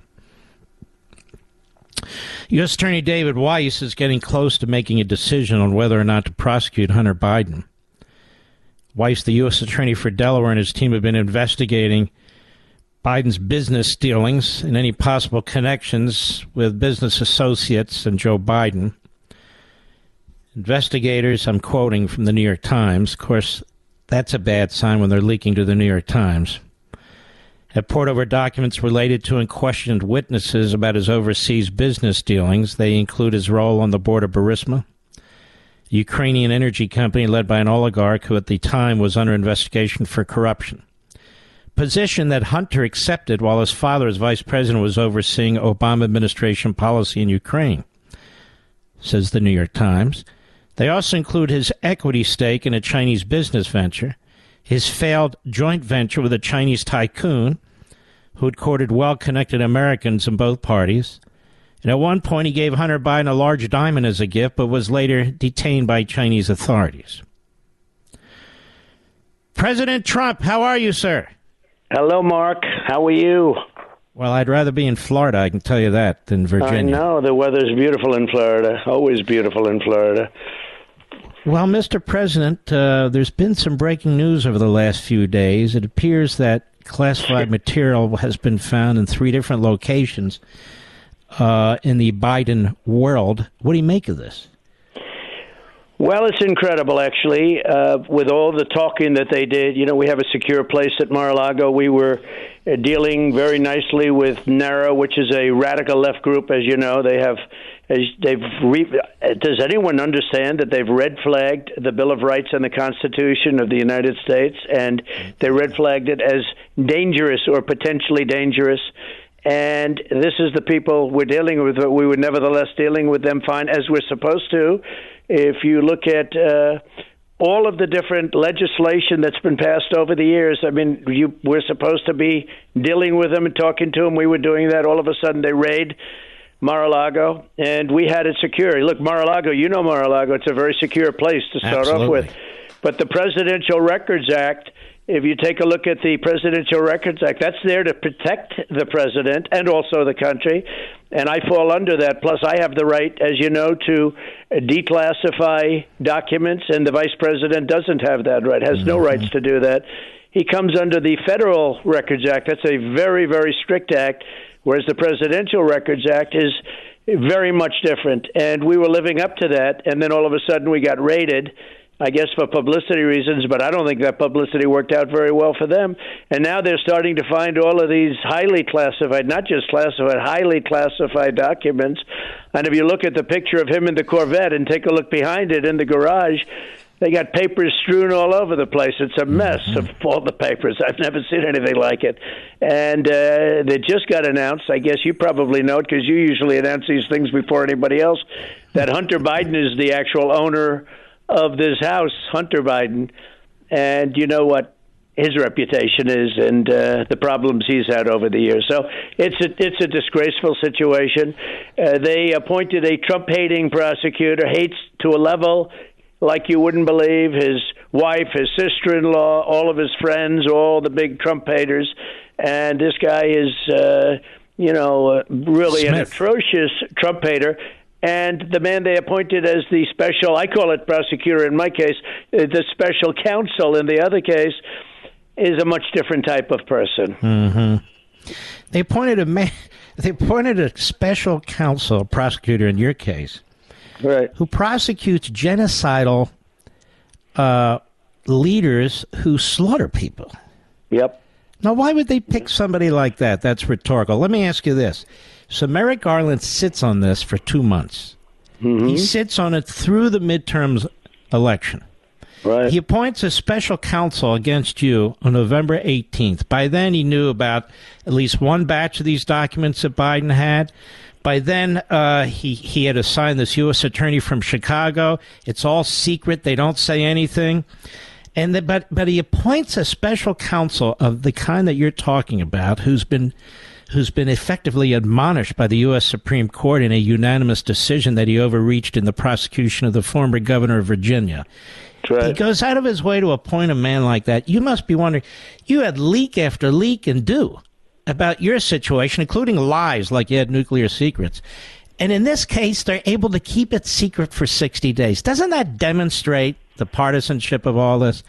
U S. Attorney David Weiss is getting close to making a decision on whether or not to prosecute Hunter Biden. Weiss, the U S. Attorney for Delaware, and his team have been investigating Biden's business dealings and any possible connections with business associates and Joe Biden. Investigators, I'm quoting from the New York Times, of course, that's a bad sign when they're leaking to the New York Times, have poured over documents related to and questioned witnesses about his overseas business dealings. They include his role on the board of Burisma, a Ukrainian energy company led by an oligarch who at the time was under investigation for corruption. Position that Hunter accepted while his father, as vice president, was overseeing Obama administration policy in Ukraine, says the New York Times. They also include his equity stake in a Chinese business venture, his failed joint venture with a Chinese tycoon who had courted well-connected Americans in both parties. And at one point, he gave Hunter Biden a large diamond as a gift, but was later detained by Chinese authorities. President Trump, how are you, sir? Hello, Mark. How are you? Well, I'd rather be in Florida, I can tell you that, than Virginia. I know. The weather's beautiful in Florida. Always beautiful in Florida. Well, Mister President, uh, there's been some breaking news over the last few days. It appears that classified material has been found in three different locations uh, in the Biden world. What do you make of this? Well, it's incredible, actually, uh, with all the talking that they did. You know, we have a secure place at Mar-a-Lago. We were uh, dealing very nicely with NARA, which is a radical left group, as you know. They have, as they've. Re- does anyone understand that they've red flagged the Bill of Rights and the Constitution of the United States, and they red flagged it as dangerous or potentially dangerous? And this is the people we're dealing with. We were nevertheless dealing with them fine, as we're supposed to. If you look at uh, all of the different legislation that's been passed over the years, I mean, you, we're supposed to be dealing with them and talking to them. We were doing that. All of a sudden, they raid Mar-a-Lago, and we had it secure. Look, Mar-a-Lago, you know Mar-a-Lago. It's a very secure place to start Absolutely. off with. But the Presidential Records Act, if you take a look at the Presidential Records Act, that's there to protect the president and also the country, and I fall under that. Plus, I have the right, as you know, to declassify documents, and the vice president doesn't have that right, has mm-hmm. no rights to do that. He comes under the Federal Records Act. That's a very, very strict act, whereas the Presidential Records Act is very much different, and we were living up to that, and then all of a sudden we got raided, I guess for publicity reasons, but I don't think that publicity worked out very well for them. And now they're starting to find all of these highly classified, not just classified, highly classified documents. And if you look at the picture of him in the Corvette and take a look behind it in the garage, they got papers strewn all over the place. It's a mess mm-hmm. of all the papers. I've never seen anything like it. And uh, they just got announced, I guess you probably know it because you usually announce these things before anybody else, that Hunter Biden is the actual owner of this house, Hunter Biden, and you know what his reputation is and uh, the problems he's had over the years. So it's a, it's a disgraceful situation. Uh, they appointed a Trump-hating prosecutor, hates to a level like you wouldn't believe. His wife, his sister-in-law, all of his friends, all the big Trump haters. And this guy is, uh, you know, uh, really Smith. An atrocious Trump hater. And the man they appointed as the special, I call it prosecutor in my case, the special counsel in the other case, is a much different type of person. Mm-hmm. They appointed a man, they appointed a special counsel, prosecutor in your case, right, who prosecutes genocidal uh, leaders who slaughter people. Yep. Now, why would they pick somebody like that? That's rhetorical. Let me ask you this. So Merrick Garland sits on this for two months. Mm-hmm. He sits on it through the midterms election. Right. He appoints a special counsel against you on November eighteenth. By then, he knew about at least one batch of these documents that Biden had. By then, uh, he, he had assigned this U S attorney from Chicago. It's all secret. They don't say anything. And the, but but he appoints a special counsel of the kind that you're talking about, who's been who's been effectively admonished by the U S Supreme Court in a unanimous decision that he overreached in the prosecution of the former governor of Virginia. right. He goes out of his way to appoint a man like that. You must be wondering, you had leak after leak and do about your situation, including lies like you had nuclear secrets. And in this case, they're able to keep it secret for sixty days. Doesn't that demonstrate the partisanship of all this?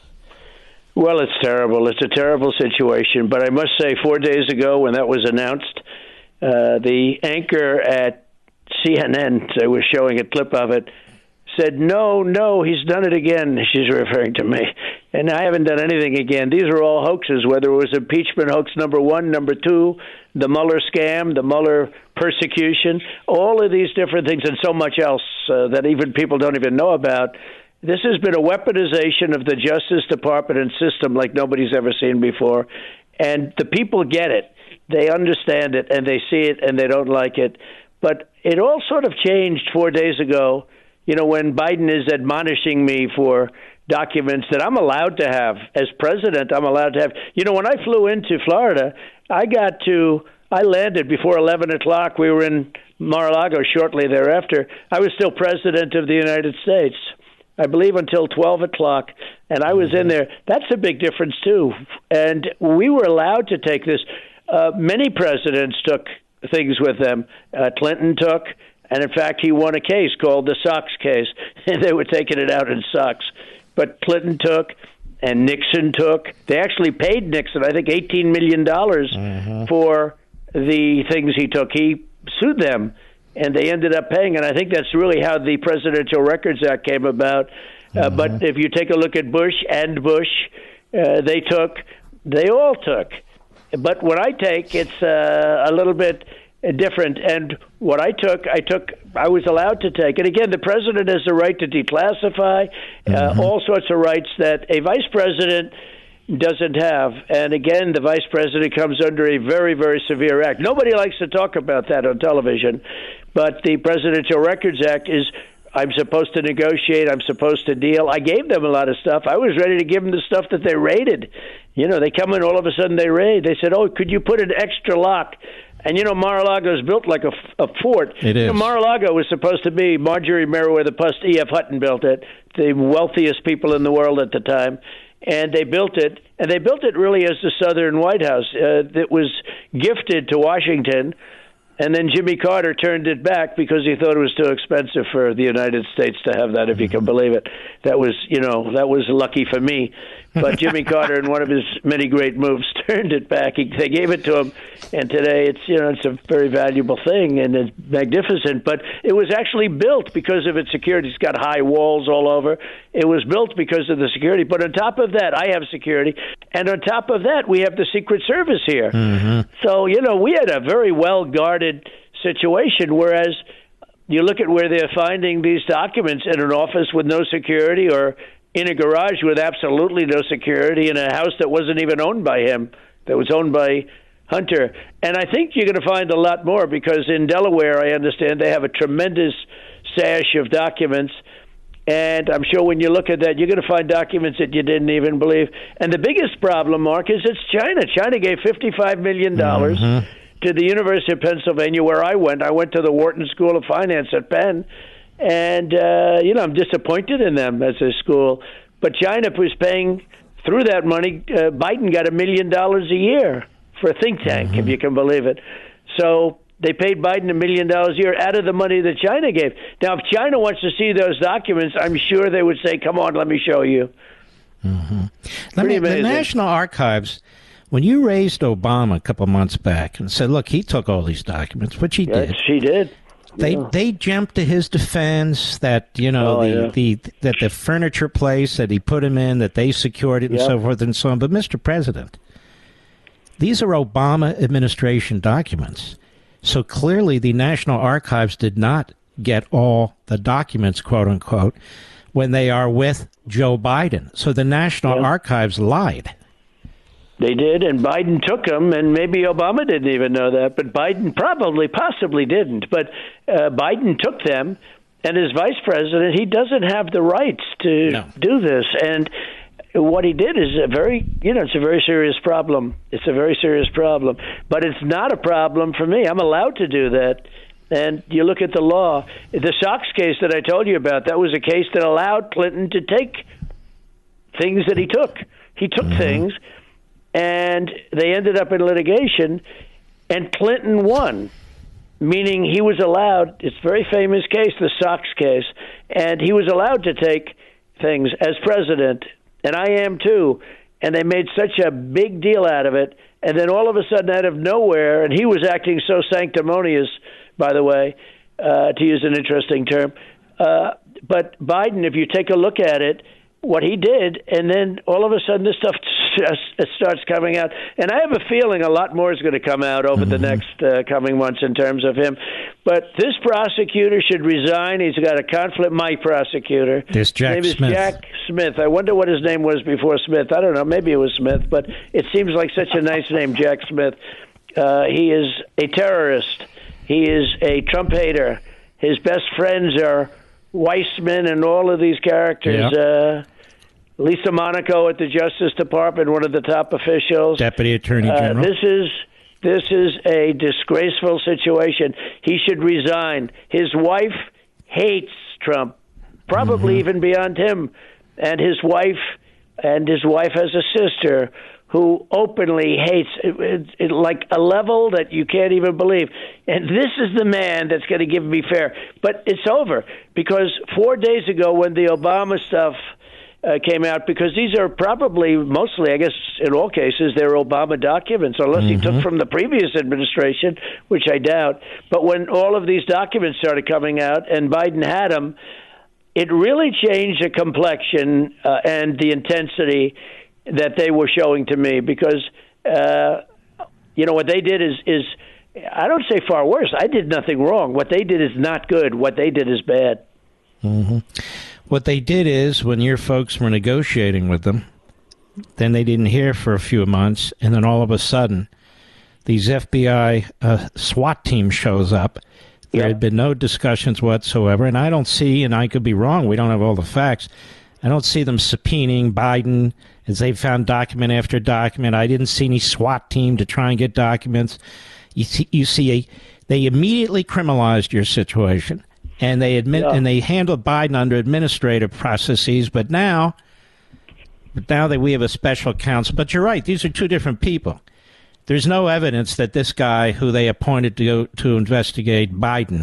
Well, it's terrible. It's a terrible situation. But I must say, four days ago when that was announced, uh, the anchor at C N N, they were showing a clip of it, said, no, no, he's done it again. She's referring to me. And I haven't done anything again. These are all hoaxes, whether it was impeachment hoax number one, number two, the Mueller scam, the Mueller persecution, all of these different things and so much else uh, that even people don't even know about. This has been a weaponization of the Justice Department and system like nobody's ever seen before. And the people get it. They understand it, and they see it, and they don't like it. But it all sort of changed four days ago, you know, when Biden is admonishing me for documents that I'm allowed to have. As president, I'm allowed to have. You know, when I flew into Florida, I got to, I landed before eleven o'clock. We were in Mar-a-Lago shortly thereafter. I was still president of the United States, I believe, until twelve o'clock, and I was in there. That's a big difference, too. And we were allowed to take this. Uh, many presidents took things with them. Uh, Clinton took, and in fact, he won a case called the Sox case, and they were taking it out in socks. But Clinton took, and Nixon took. They actually paid Nixon, I think, eighteen million dollars mm-hmm. for the things he took. He sued them, and they ended up paying, and I think that's really how the Presidential Records Act came about. Uh, mm-hmm. But if you take a look at Bush and Bush, uh, they took, they all took. But what I take, it's uh, a little bit different. And what I took, I took, I was allowed to take. And again, the president has the right to declassify, uh, mm-hmm. all sorts of rights that a vice president doesn't have. And again, the vice president comes under a very, very severe act. Nobody likes to talk about that on television, but the Presidential Records Act is, I'm supposed to negotiate, I'm supposed to deal. I gave them a lot of stuff. I was ready to give them the stuff that they raided. You know, they come in, all of a sudden they raid. They said, oh, could you put an extra lock? And, you know, Mar-a-Lago is built like a, a fort. It is. You know, Mar-a-Lago was supposed to be, Marjorie Merriweather Pust, E F. Hutton built it, the wealthiest people in the world at the time. And they built it, and they built it really as the Southern White House. Uh, it was gifted to Washington, and then Jimmy Carter turned it back because he thought it was too expensive for the United States to have that, if you can believe it. That was, you know, that was lucky for me. But Jimmy Carter, in one of his many great moves, turned it back. He, they gave it to him, and today it's, you know, it's a very valuable thing, and it's magnificent. But it was actually built because of its security. It's got high walls all over. It was built because of the security. But on top of that, I have security, and on top of that, we have the Secret Service here. Mm-hmm. So, you know, we had a very well-guarded situation, whereas you look at where they're finding these documents in an office with no security, or in a garage with absolutely no security, in a house that wasn't even owned by him, that was owned by Hunter. And I think you're going to find a lot more, because in Delaware, I understand they have a tremendous stash of documents. And I'm sure when you look at that, you're going to find documents that you didn't even believe. And the biggest problem, Mark, is it's China. China gave fifty-five million dollars mm-hmm. to the University of Pennsylvania, where I went. I went to the Wharton School of Finance at Penn. And, uh, you know, I'm disappointed in them as a school. But China was paying, through that money, uh, Biden got a million dollars a year for a think tank, mm-hmm. if you can believe it. So they paid Biden a million dollars a year out of the money that China gave. Now, if China wants to see those documents, I'm sure they would say, come on, let me show you. Mm-hmm. Let me, the National Archives, when you raised Obama a couple months back and said, look, he took all these documents, which he yes, did. He did. They yeah. they jumped to his defense that, you know, oh, the, yeah. the that the furniture place that he put him in, that they secured it and yep. so forth and so on. But, Mister President, these are Obama administration documents. So clearly the National Archives did not get all the documents, quote unquote, when they are with Joe Biden. So the National yep. Archives lied. They did, and Biden took them, and maybe Obama didn't even know that, but Biden probably, possibly didn't. But uh, Biden took them, and as vice president, he doesn't have the rights to no. do this. And what he did is a very, you know, it's a very serious problem. It's a very serious problem. But it's not a problem for me. I'm allowed to do that. And you look at the law. The Sox case that I told you about, that was a case that allowed Clinton to take things that he took. He took mm-hmm. things, and they ended up in litigation, and Clinton won, meaning he was allowed, it's a very famous case, the Sox case, and he was allowed to take things as president, and I am too, and they made such a big deal out of it, and then all of a sudden out of nowhere, and he was acting so sanctimonious, by the way, uh, to use an interesting term, uh, but Biden, if you take a look at it, what he did, and then all of a sudden this stuff just starts coming out. And I have a feeling a lot more is going to come out over mm-hmm. the next uh, coming months in terms of him. But this prosecutor should resign. He's got a conflict, my prosecutor. This Jack his name Smith. is Jack Smith. I wonder what his name was before Smith. I don't know. Maybe it was Smith, but it seems like such a nice name, Jack Smith. Uh, he is a terrorist. He is a Trump hater. His best friends are Weissman and all of these characters. Yep. Uh, Lisa Monaco at the Justice Department, one of the top officials. Deputy Attorney General. Uh, this is this is a disgraceful situation. He should resign. His wife hates Trump, probably mm-hmm. even beyond him. And his wife and his wife has a sister who openly hates it, it, it, like a level that you can't even believe. And this is the man that's going to give me fair. But it's over, because four days ago when the Obama stuff uh, came out, because these are probably mostly, I guess in all cases, they're Obama documents, unless mm-hmm. he took from the previous administration, which I doubt. But when all of these documents started coming out and Biden had them, it really changed the complexion uh, and the intensity that they were showing to me, because, uh, you know, what they did is, is, I don't say far worse. I did nothing wrong. What they did is not good. What they did is bad. Mm-hmm. What they did is, when your folks were negotiating with them, then they didn't hear for a few months, and then all of a sudden, these F B I uh, SWAT team shows up. There yep. had been no discussions whatsoever, and I don't see, and I could be wrong, we don't have all the facts, I don't see them subpoenaing Biden as they found document after document. I didn't see any SWAT team to try and get documents. You see, you see a, they immediately criminalized your situation, and they admit yeah. and they handled Biden under administrative processes. But now, but now that we have a special counsel, but you're right, these are two different people. There's no evidence that this guy who they appointed to go to investigate Biden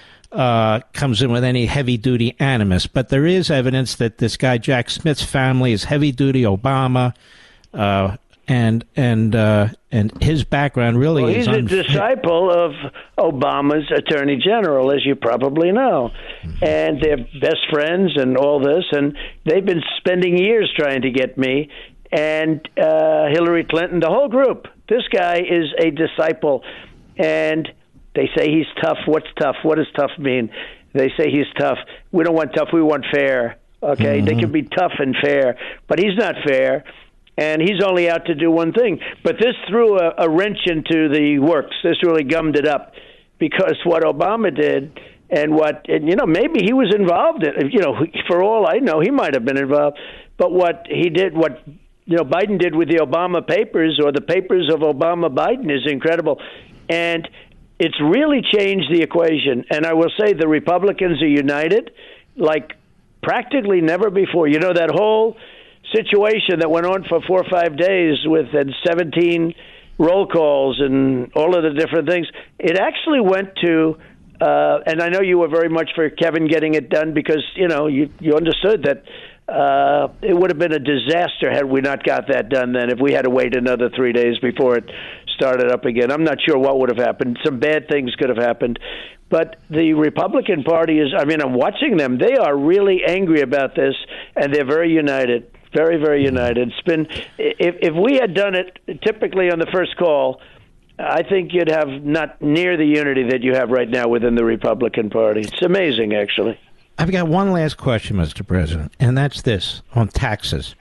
Uh, comes in with any heavy-duty animus. But there is evidence that this guy, Jack Smith's family, is heavy-duty Obama, uh, and and uh, and his background really well, is he's unfit. a disciple of Obama's Attorney General, as you probably know. Mm-hmm. And they're best friends and all this, and they've been spending years trying to get me, and uh, Hillary Clinton, the whole group. This guy is a disciple, and they say he's tough. What's tough? What does tough mean? They say he's tough. We don't want tough. We want fair. Okay? Mm-hmm. They can be tough and fair, but he's not fair, and he's only out to do one thing. But this threw a, a wrench into the works. This really gummed it up, because what Obama did and what, and, you know, maybe he was involved in, you know, for all I know, he might have been involved. But what he did, what, you know, Biden did with the Obama papers, or the papers of Obama Biden, is incredible. And it's really changed the equation. And I will say the Republicans are united like practically never before. You know, that whole situation that went on for four or five days with and seventeen roll calls and all of the different things, it actually went to, uh, and I know you were very much for Kevin getting it done, because, you know, you, you understood that uh, it would have been a disaster had we not got that done then, if we had to wait another three days before it started up again. I'm not sure what would have happened. Some bad things could have happened. But the Republican Party is, I mean, I'm watching them. They are really angry about this, and they're very united, very, very united. It's been, if, if we had done it typically on the first call, I think you'd have not near the unity that you have right now within the Republican Party. It's amazing, actually. I've got one last question, Mister President, and that's this, on taxes.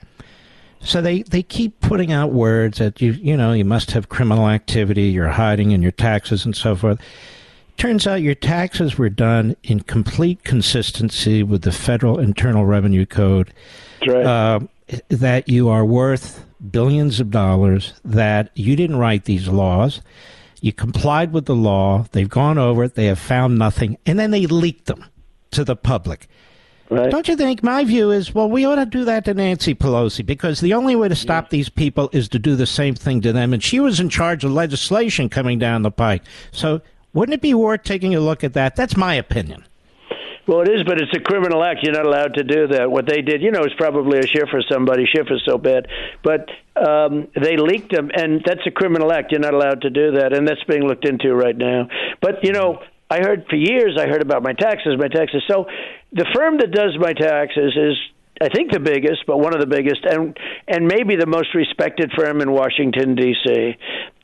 So they, they keep putting out words that, you you know, you must have criminal activity, you're hiding in your taxes and so forth. Turns out your taxes were done in complete consistency with the Federal Internal Revenue Code. That's right. Uh, that you are worth billions of dollars, that you didn't write these laws. You complied with the law. They've gone over it. They have found nothing. And then they leaked them to the public. Right. Don't you think? My view is, well, we ought to do that to Nancy Pelosi, because the only way to stop these people is to do the same thing to them. And she was in charge of legislation coming down the pike. So wouldn't it be worth taking a look at that? That's my opinion. Well, it is, but it's a criminal act. You're not allowed to do that. What they did, you know, is probably a Schiff or somebody. Schiff is so bad. But um, they leaked them, and that's a criminal act. You're not allowed to do that, and that's being looked into right now. But, you know, I heard for years, I heard about my taxes, my taxes. So the firm that does my taxes is, I think, the biggest, but one of the biggest, and and maybe the most respected firm in Washington, D C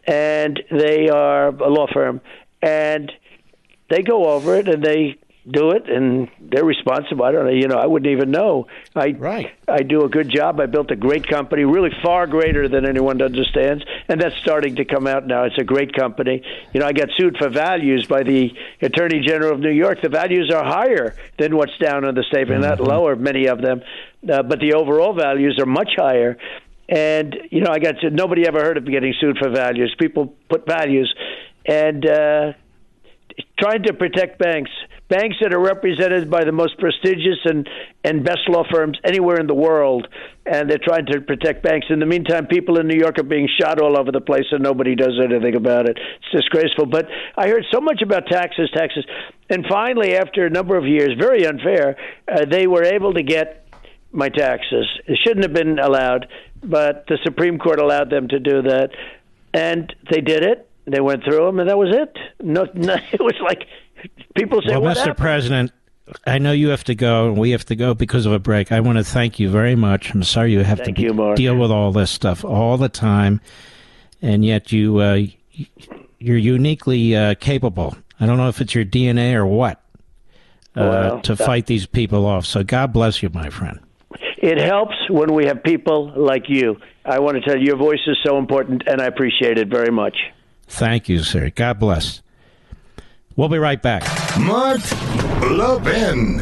And they are a law firm. And they go over it, and they do it, and they're responsible. I don't know, you know, I wouldn't even know. I right. I do a good job. I built a great company, really far greater than anyone understands, and that's starting to come out now. It's a great company. You know, I got sued for values by the Attorney General of New York. The values are higher than what's down on the statement, mm-hmm. not lower, many of them, uh, but the overall values are much higher. And, you know, I got to, nobody ever heard of me getting sued for values. People put values, and uh, trying to protect banks. Banks that are represented by the most prestigious and, and best law firms anywhere in the world, and they're trying to protect banks. In the meantime, people in New York are being shot all over the place, and nobody does anything about it. It's disgraceful. But I heard so much about taxes, taxes. And finally, after a number of years, very unfair, uh, they were able to get my taxes. It shouldn't have been allowed, but the Supreme Court allowed them to do that. And they did it. They went through them, and that was it. No, no, it was like... People say, well, what Mister happened? President, I know you have to go, and we have to go because of a break. I want to thank you very much. I'm sorry you have Thank to be, you, Mark. deal with all this stuff all the time, and yet you, uh, you're uniquely uh, capable. I don't know if it's your D N A or what, uh, well, to that, fight these people off. So God bless you, my friend. It helps when we have people like you. I want to tell you, your voice is so important, and I appreciate it very much. Thank you, sir. God bless. We'll be right back. Mark Levin.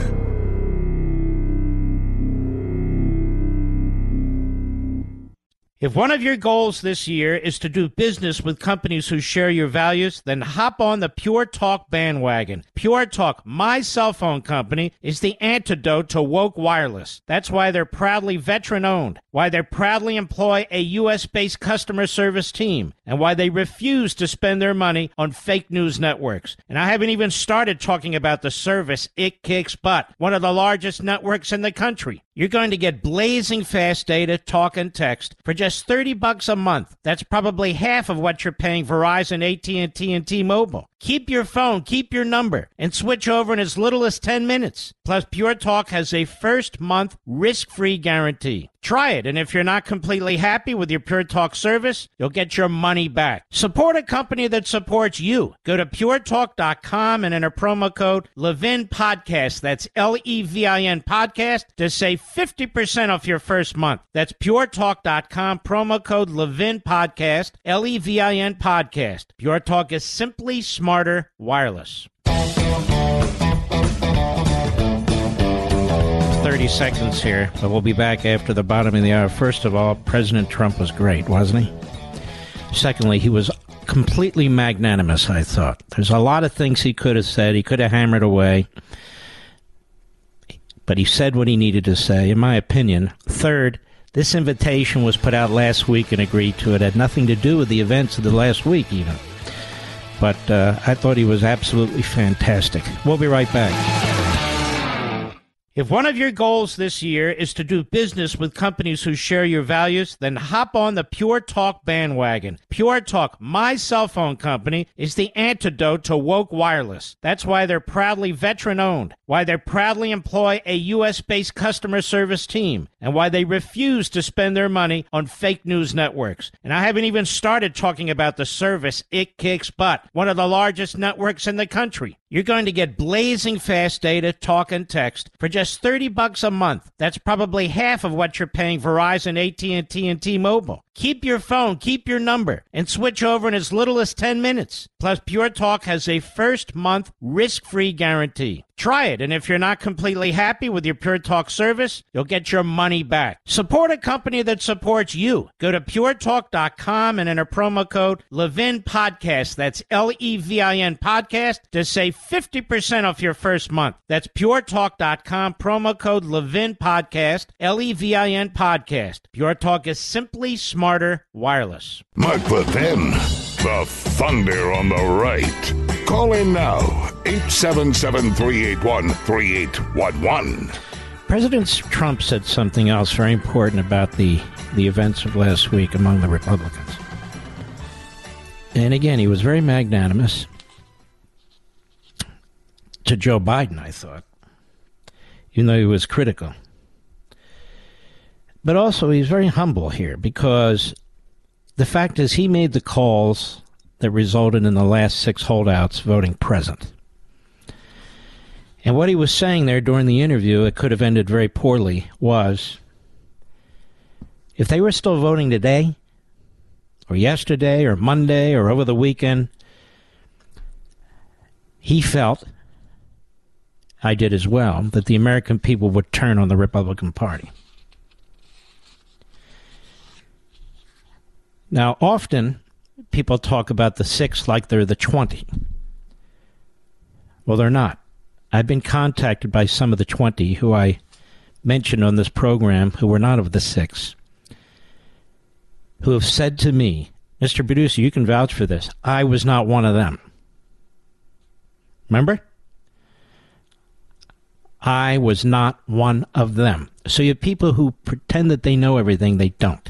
If one of your goals this year is to do business with companies who share your values, then hop on the Pure Talk bandwagon. Pure Talk, my cell phone company, is the antidote to woke wireless. That's why they're proudly veteran-owned, why they proudly employ a U S-based customer service team, and why they refuse to spend their money on fake news networks. And I haven't even started talking about the service It Kicks Butt, one of the largest networks in the country. You're going to get blazing fast data, talk, and text for just thirty bucks a month. That's probably half of what you're paying Verizon, A T and T, and T-Mobile. Keep your phone, keep your number, and switch over in as little as ten minutes. Plus, Pure Talk has a first-month risk-free guarantee. Try it, and if you're not completely happy with your Pure Talk service, you'll get your money back. Support a company that supports you. Go to pure talk dot com and enter promo code Levin Podcast. That's L E V I N Podcast to save fifty percent off your first month. That's pure talk dot com, promo code Levin Podcast, L E V I N Podcast. Pure Talk is simply smarter wireless. thirty seconds here, but we'll be back after the bottom of the hour. First of all, President Trump was great, wasn't he? Secondly, he was completely magnanimous, I thought. There's a lot of things he could have said. He could have hammered away. But he said what he needed to say, in my opinion. Third, this invitation was put out last week and agreed to. It had nothing to do with the events of the last week, even. But uh, I thought he was absolutely fantastic. We'll be right back. If one of your goals this year is to do business with companies who share your values, then hop on the Pure Talk bandwagon. Pure Talk, my cell phone company, is the antidote to woke wireless. That's why they're proudly veteran-owned, why they proudly employ a U S-based customer service team, and why they refuse to spend their money on fake news networks. And I haven't even started talking about the service It Kicks Butt, one of the largest networks in the country. You're going to get blazing fast data, talk, and text for just thirty bucks a month. That's probably half of what you're paying Verizon, A T and T, and T-Mobile. Keep your phone, keep your number, and switch over in as little as ten minutes. Plus, Pure Talk has a first-month risk-free guarantee. Try it, and if you're not completely happy with your Pure Talk service, you'll get your money back. Support a company that supports you. Go to pure talk dot com and enter promo code Levin Podcast. That's L E V I N Podcast to save fifty percent off your first month. That's pure talk dot com, promo code Levin Podcast, L E V I N Podcast. Pure Talk is simply smarter wireless. Mark Levin, the thunder on the right. Call in now, eight seven seven, three eight one, three eight one one. President Trump said something else very important about the, the events of last week among the Republicans. And again, he was very magnanimous to Joe Biden, I thought, even though he was critical. But also, he's very humble here, because the fact is he made the calls that resulted in the last six holdouts voting present. And what he was saying there during the interview, it could have ended very poorly, was if they were still voting today, or yesterday, or Monday, or over the weekend, he felt, I did as well, that the American people would turn on the Republican Party. Now, often people talk about the six like they're the twenty. Well, they're not. I've been contacted by some of the twenty who I mentioned on this program who were not of the six, who have said to me, Mister Producer, you can vouch for this, I was not one of them. Remember? I was not one of them. So you have people who pretend that they know everything they don't.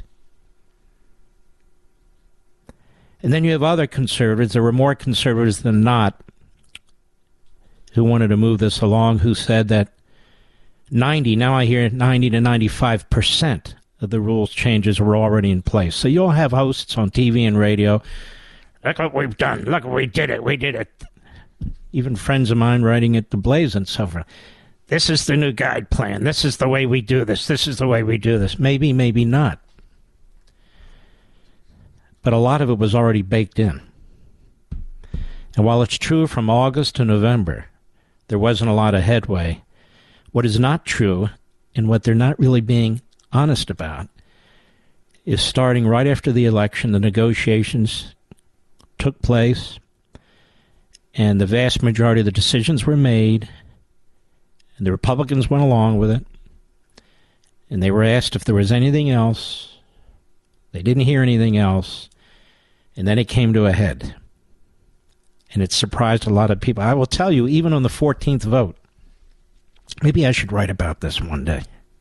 And then you have other conservatives, there were more conservatives than not, who wanted to move this along, who said that ninety, now I hear ninety to ninety-five percent of the rules changes were already in place. So you'll have hosts on T V and radio, look what we've done, look what we did it, we did it. Even friends of mine writing at the Blaze and so forth. This is the new guide plan, this is the way we do this, this is the way we do this. Maybe, maybe not. But a lot of it was already baked in. And while it's true from August to November, there wasn't a lot of headway, what is not true, and what they're not really being honest about, is starting right after the election, the negotiations took place, and the vast majority of the decisions were made, and the Republicans went along with it, and they were asked if there was anything else. They didn't hear anything else. And then it came to a head. And it surprised a lot of people. I will tell you, even on the fourteenth vote, maybe I should write about this one day.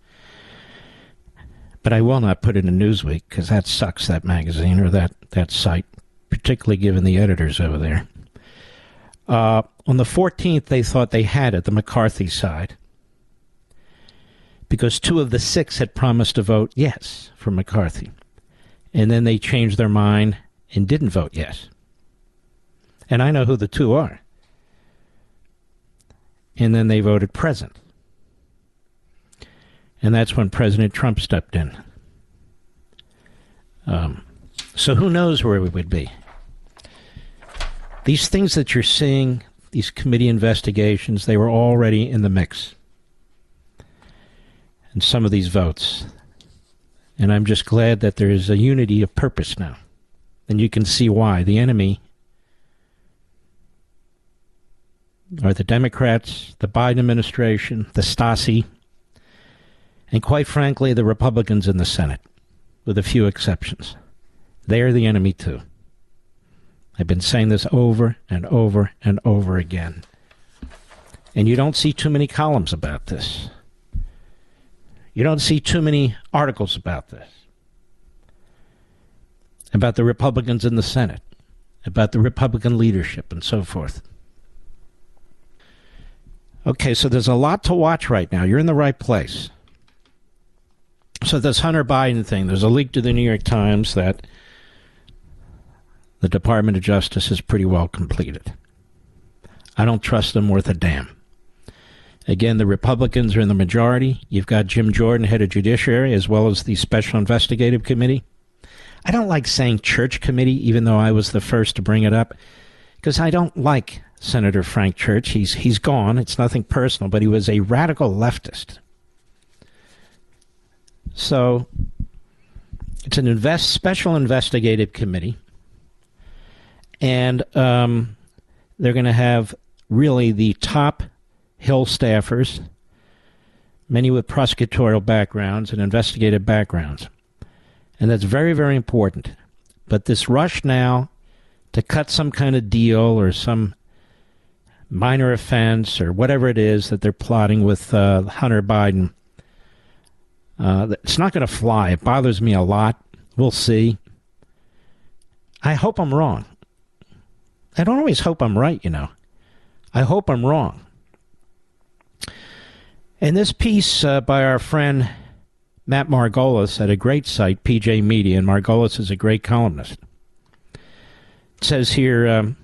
But I will not put it in Newsweek, because that sucks, that magazine or that, that site, particularly given the editors over there. Uh, on the fourteenth, they thought they had it, the McCarthy side, because two of the six had promised to vote yes for McCarthy. And then they changed their mind and didn't vote yes. And I know who the two are. And then they voted present. And that's when President Trump stepped in. Um, so who knows where we would be? These things that you're seeing, these committee investigations, they were already in the mix. And some of these votes. And I'm just glad that there is a unity of purpose now. And you can see why. The enemy are the Democrats, the Biden administration, the Stasi, and quite frankly, the Republicans in the Senate, with a few exceptions. They are the enemy too. I've been saying this over and over and over again. And you don't see too many columns about this. You don't see too many articles about this. About the Republicans in the Senate, about the Republican leadership, and so forth. Okay, so there's a lot to watch right now. You're in the right place. So this Hunter Biden thing, there's a leak to the New York Times that the Department of Justice is pretty well completed. I don't trust them worth a damn. Again, the Republicans are in the majority. You've got Jim Jordan, head of Judiciary, as well as the Special Investigative Committee. I don't like saying church committee, even though I was the first to bring it up, because I don't like Senator Frank Church. He's he's gone. It's nothing personal, but he was a radical leftist. So it's an invest special investigative committee, and um, they're going to have really the top Hill staffers, many with prosecutorial backgrounds and investigative backgrounds. And that's very, very important. But this rush now to cut some kind of deal or some minor offense or whatever it is that they're plotting with uh, Hunter Biden, uh, it's not going to fly. It bothers me a lot. We'll see. I hope I'm wrong. I don't always hope I'm right, you know. I hope I'm wrong. And this piece uh, by our friend Matt Margolis at a great site, P J Media, and Margolis is a great columnist. It says here, um,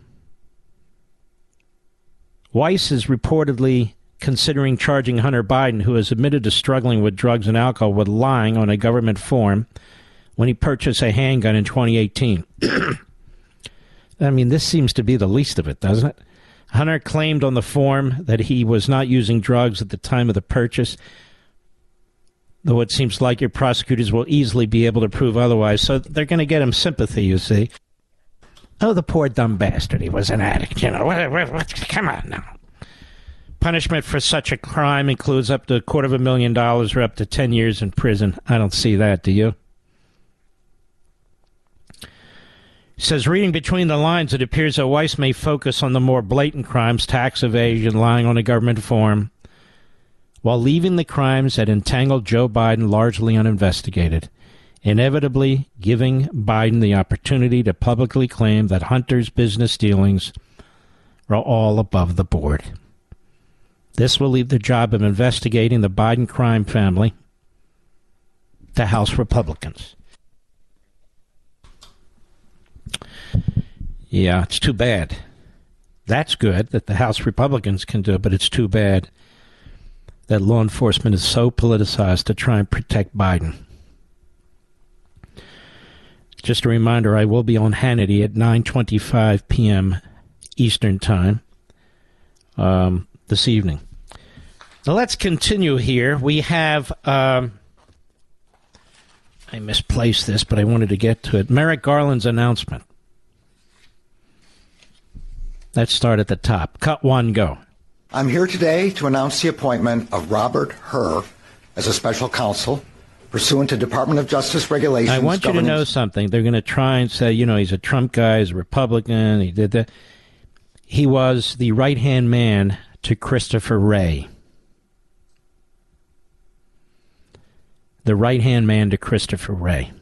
Weiss is reportedly considering charging Hunter Biden, who has admitted to struggling with drugs and alcohol, with lying on a government form when he purchased a handgun in twenty eighteen. I mean, this seems to be the least of it, doesn't it? Hunter claimed on the form that he was not using drugs at the time of the purchase, though it seems like your prosecutors will easily be able to prove otherwise. So they're going to get him sympathy, you see. Oh, the poor dumb bastard. He was an addict, you know. What, what, what, come on now. Punishment for such a crime includes up to a quarter of a million dollars or up to ten years in prison. I don't see that, do you? Says, reading between the lines, it appears that Weiss may focus on the more blatant crimes, tax evasion, lying on a government form, while leaving the crimes that entangled Joe Biden largely uninvestigated, inevitably giving Biden the opportunity to publicly claim that Hunter's business dealings are all above the board. This will leave the job of investigating the Biden crime family to House Republicans. Yeah, it's too bad. That's good that the House Republicans can do it, but it's too bad that law enforcement is so politicized to try and protect Biden. Just a reminder, I will be on Hannity at nine twenty-five p.m. Eastern Time um, this evening. Now let's continue here. We have, um, I misplaced this, but I wanted to get to it. Merrick Garland's announcement. Let's start at the top. Cut one, go. I'm here today to announce the appointment of Robert Hur as a special counsel pursuant to Department of Justice regulations. I want you to know something. They're going to try and say, you know, he's a Trump guy, he's a Republican, he did that. He was the right-hand man to Christopher Wray. The right-hand man to Christopher Wray.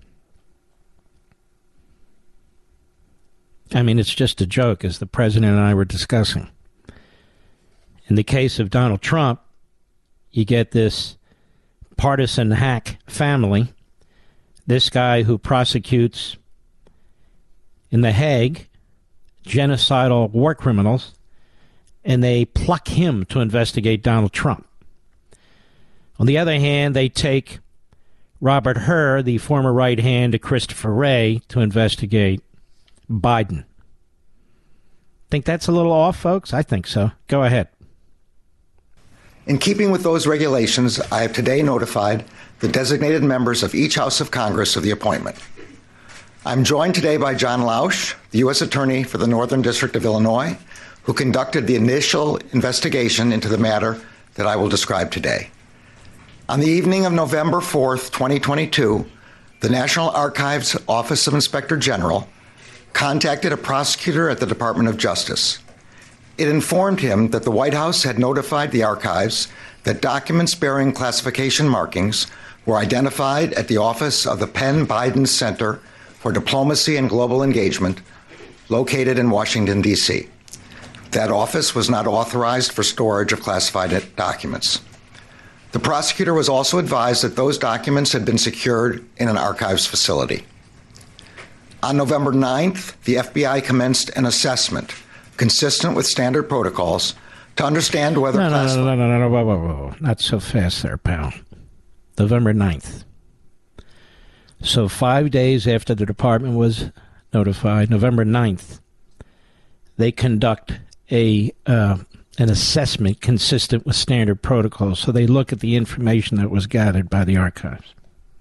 I mean, it's just a joke, as the president and I were discussing. In the case of Donald Trump, you get this partisan hack family, this guy who prosecutes in The Hague genocidal war criminals, and they pluck him to investigate Donald Trump. On the other hand, they take Robert Hur, the former right hand to Christopher Wray, to investigate Biden. Think that's a little off, folks? I think so. Go ahead. In keeping with those regulations, I have today notified the designated members of each House of Congress of the appointment. I'm joined today by John Lausch, the U S Attorney for the Northern District of Illinois, who conducted the initial investigation into the matter that I will describe today. On the evening of November fourth, twenty twenty-two, the National Archives Office of Inspector General contacted a prosecutor at the Department of Justice. It informed him that the White House had notified the archives that documents bearing classification markings were identified at the office of the Penn Biden Center for Diplomacy and Global Engagement, located in Washington, D C That office was not authorized for storage of classified documents. The prosecutor was also advised that those documents had been secured in an archives facility. On November ninth, the F B I commenced an assessment consistent with standard protocols to understand whether... No, no, no, no, no, no, no, whoa, whoa, whoa. Not so fast there, pal. November ninth. So five days after the department was notified, November ninth, they conduct a uh, an assessment consistent with standard protocols. So they look at the information that was gathered by the archives.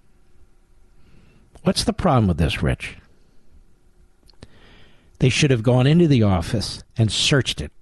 What's the problem with this, Rich? They should have gone into the office and searched it.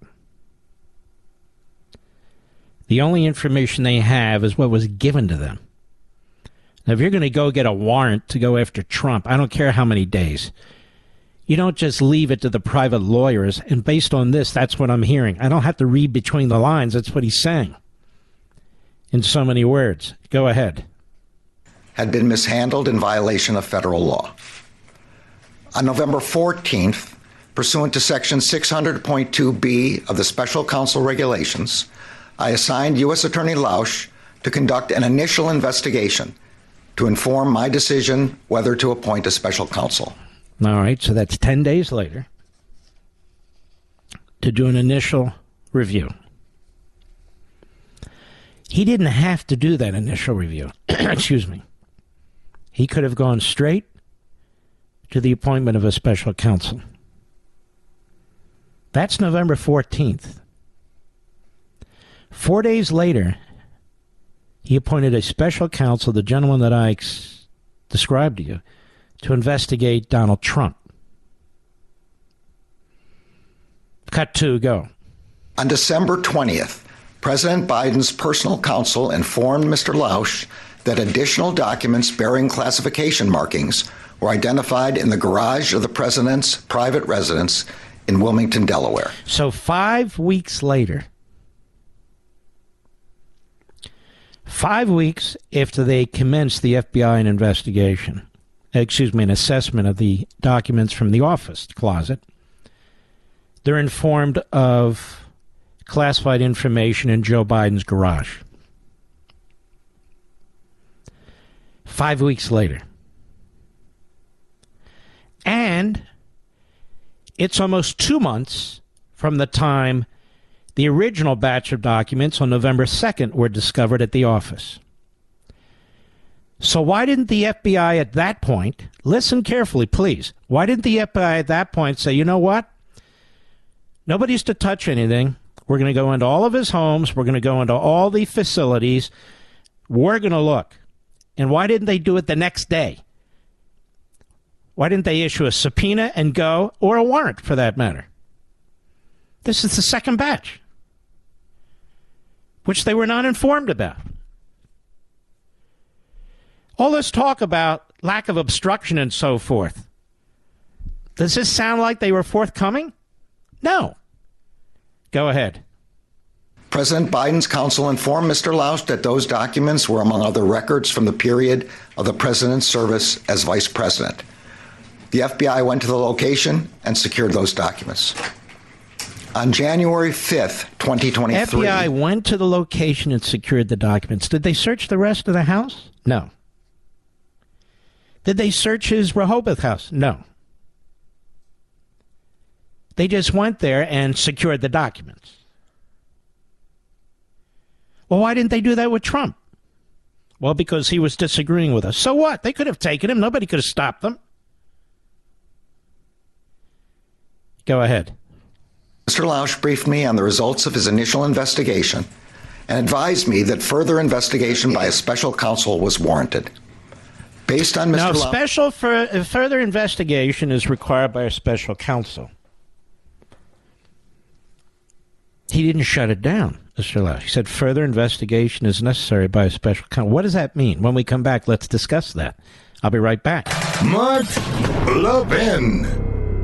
The only information they have is what was given to them. Now, if you're going to go get a warrant to go after Trump, I don't care how many days. You don't just leave it to the private lawyers. And based on this, that's what I'm hearing. I don't have to read between the lines. That's what he's saying in so many words. Go ahead. Had been mishandled in violation of federal law. On November fourteenth, pursuant to Section six hundred point two B of the Special Counsel Regulations, I assigned U S Attorney Lausch to conduct an initial investigation to inform my decision whether to appoint a special counsel. All right, so that's ten days later to do an initial review. He didn't have to do that initial review. Excuse me. He could have gone straight to the appointment of a special counsel. That's November fourteenth. Four days later, he appointed a special counsel, the gentleman that I ex- described to you, to investigate Donald Trump. Cut two, go. On December twentieth, President Biden's personal counsel informed Mister Lausch that additional documents bearing classification markings were identified in the garage of the president's private residence in Wilmington, Delaware. So five weeks later, five weeks after they commenced the F B I investigation, excuse me, an assessment of the documents from the office closet, they're informed of classified information in Joe Biden's garage. Five weeks later. And it's almost two months from the time the original batch of documents on November second were discovered at the office. So why didn't the F B I at that point, listen carefully, please, why didn't the F B I at that point say, you know what? Nobody's to touch anything. We're going to go into all of his homes. We're going to go into all the facilities. We're going to look. And why didn't they do it the next day? Why didn't they issue a subpoena and go, or a warrant for that matter? This is the second batch, which they were not informed about. All this talk about lack of obstruction and so forth. Does this sound like they were forthcoming? No. Go ahead. President Biden's counsel informed Mister Lausch that those documents were among other records from the period of the president's service as vice president. The F B I went to the location and secured those documents. On January fifth, twenty twenty-three... F B I went to the location and secured the documents. Did they search the rest of the house? No. Did they search his Rehoboth house? No. They just went there and secured the documents. Well, why didn't they do that with Trump? Well, because he was disagreeing with us. So what? They could have taken him. Nobody could have stopped them. Go ahead. Mister Lausch briefed me on the results of his initial investigation and advised me that further investigation by a special counsel was warranted. Based on Mister Now, Lausch... special for, further investigation is required by a special counsel. He didn't shut it down, Mister Lausch. He said further investigation is necessary by a special counsel. What does that mean? When we come back, let's discuss that. I'll be right back. Mark Levin.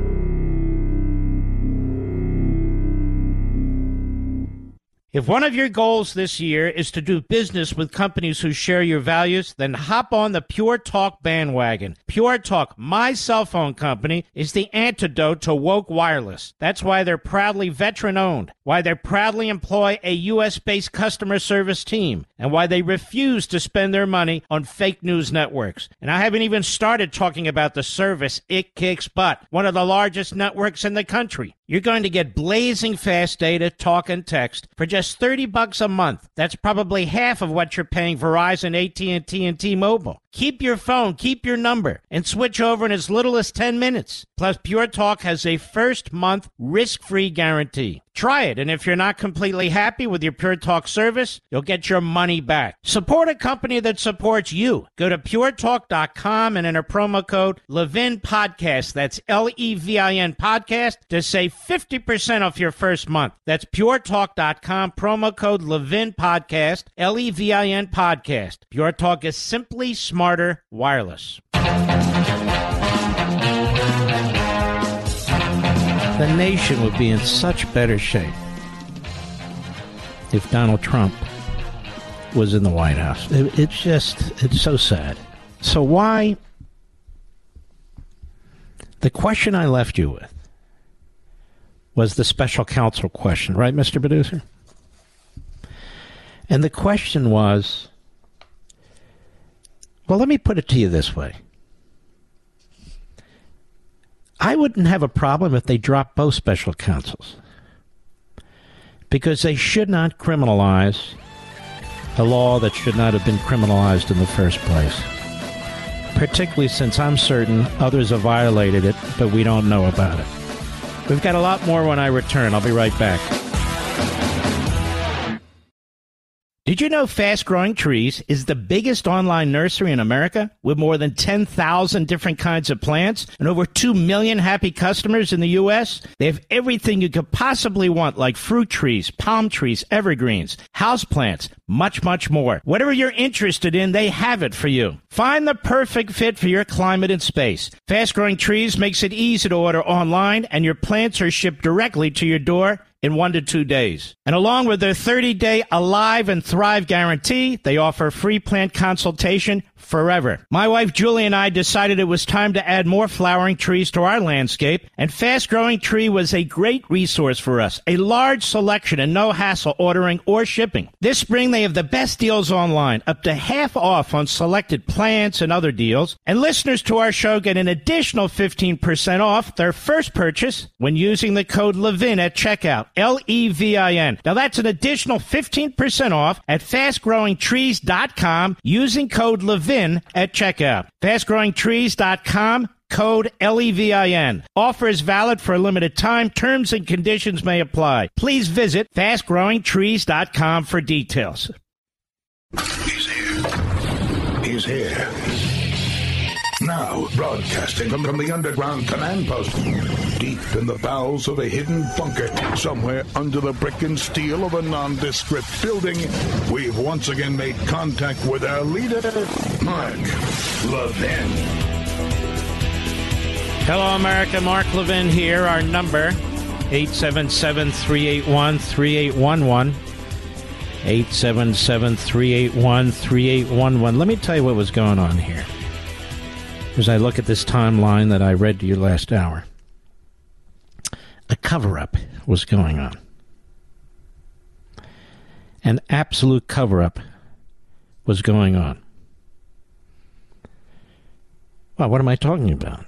If one of your goals this year is to do business with companies who share your values, then hop on the Pure Talk bandwagon. Pure Talk, my cell phone company, is the antidote to woke wireless. That's why they're proudly veteran-owned, why they proudly employ a U S-based customer service team, and why they refuse to spend their money on fake news networks. And I haven't even started talking about the service it kicks butt, one of the largest networks in the country. You're going to get blazing fast data, talk, and text for just thirty bucks a month. That's probably half of what you're paying Verizon, A T and T, and T-Mobile. Keep your phone, keep your number, and switch over in as little as ten minutes. Plus, Pure Talk has a first-month risk-free guarantee. Try it, and if you're not completely happy with your Pure Talk service, you'll get your money back. Support a company that supports you. Go to pure talk dot com and enter promo code Levin Podcast. That's L E V I N Podcast to save fifty percent off your first month. That's pure talk dot com, promo code Levin Podcast, L E V I N Podcast. Pure Talk is simply smarter wireless. The nation would be in such better shape if Donald Trump was in the White House. It, it's just, it's so sad. So why? The question I left you with was the special counsel question, right, Mister Producer? And the question was, well, let me put it to you this way. I wouldn't have a problem if they dropped both special counsels, because they should not criminalize a law that should not have been criminalized in the first place, particularly since I'm certain others have violated it, but we don't know about it. We've got a lot more when I return. I'll be right back. Did you know Fast Growing Trees is the biggest online nursery in America with more than ten thousand different kinds of plants and over two million happy customers in the U S? They have everything you could possibly want, like fruit trees, palm trees, evergreens, houseplants, much, much more. Whatever you're interested in, they have it for you. Find the perfect fit for your climate and space. Fast Growing Trees makes it easy to order online, and your plants are shipped directly to your door in one to two days. And along with their thirty-day Alive and Thrive guarantee, they offer free plant consultation forever. My wife Julie and I decided it was time to add more flowering trees to our landscape, and Fast Growing Tree was a great resource for us. A large selection and no hassle ordering or shipping. This spring they have the best deals online, up to half off on selected plants and other deals. And listeners to our show get an additional fifteen percent off their first purchase when using the code Levin at checkout. L E V I N. Now that's an additional fifteen percent off at fast growing trees dot com using code Levin at checkout. fast growing trees dot com, code L E V I N. Offer is valid for a limited time. Terms and conditions may apply. Please visit fast growing trees dot com for details. He's here. He's here. Now, broadcasting from, from the underground command post, deep in the bowels of a hidden bunker, somewhere under the brick and steel of a nondescript building, we've once again made contact with our leader, Mark Levin. Hello, America. Mark Levin here. Our number, eight seven seven, three eight one, three eight one one. eight seven seven, three eight one, three eight one one. Let me tell you what was going on here as I look at this timeline that I read to you last hour. A cover-up was going on. An absolute cover-up was going on. Well, what am I talking about?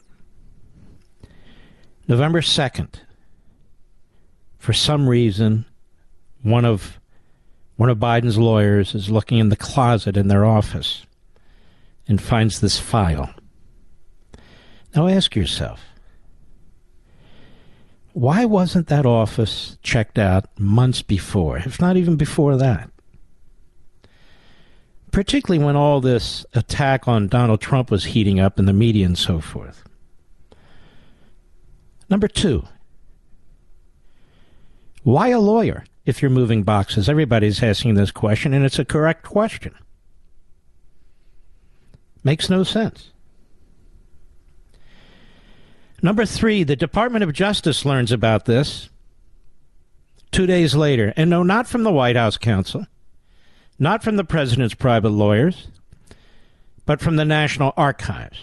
November second, for some reason, one of one of Biden's lawyers is looking in the closet in their office and finds this file. Now ask yourself, why wasn't that office checked out months before, if not even before that? Particularly when all this attack on Donald Trump was heating up in the media and so forth. Number two, why a lawyer if you're moving boxes? Everybody's asking this question, and it's a correct question. Makes no sense. Number three, the Department of Justice learns about this two days later. And no, not from the White House counsel, not from the president's private lawyers, but from the National Archives.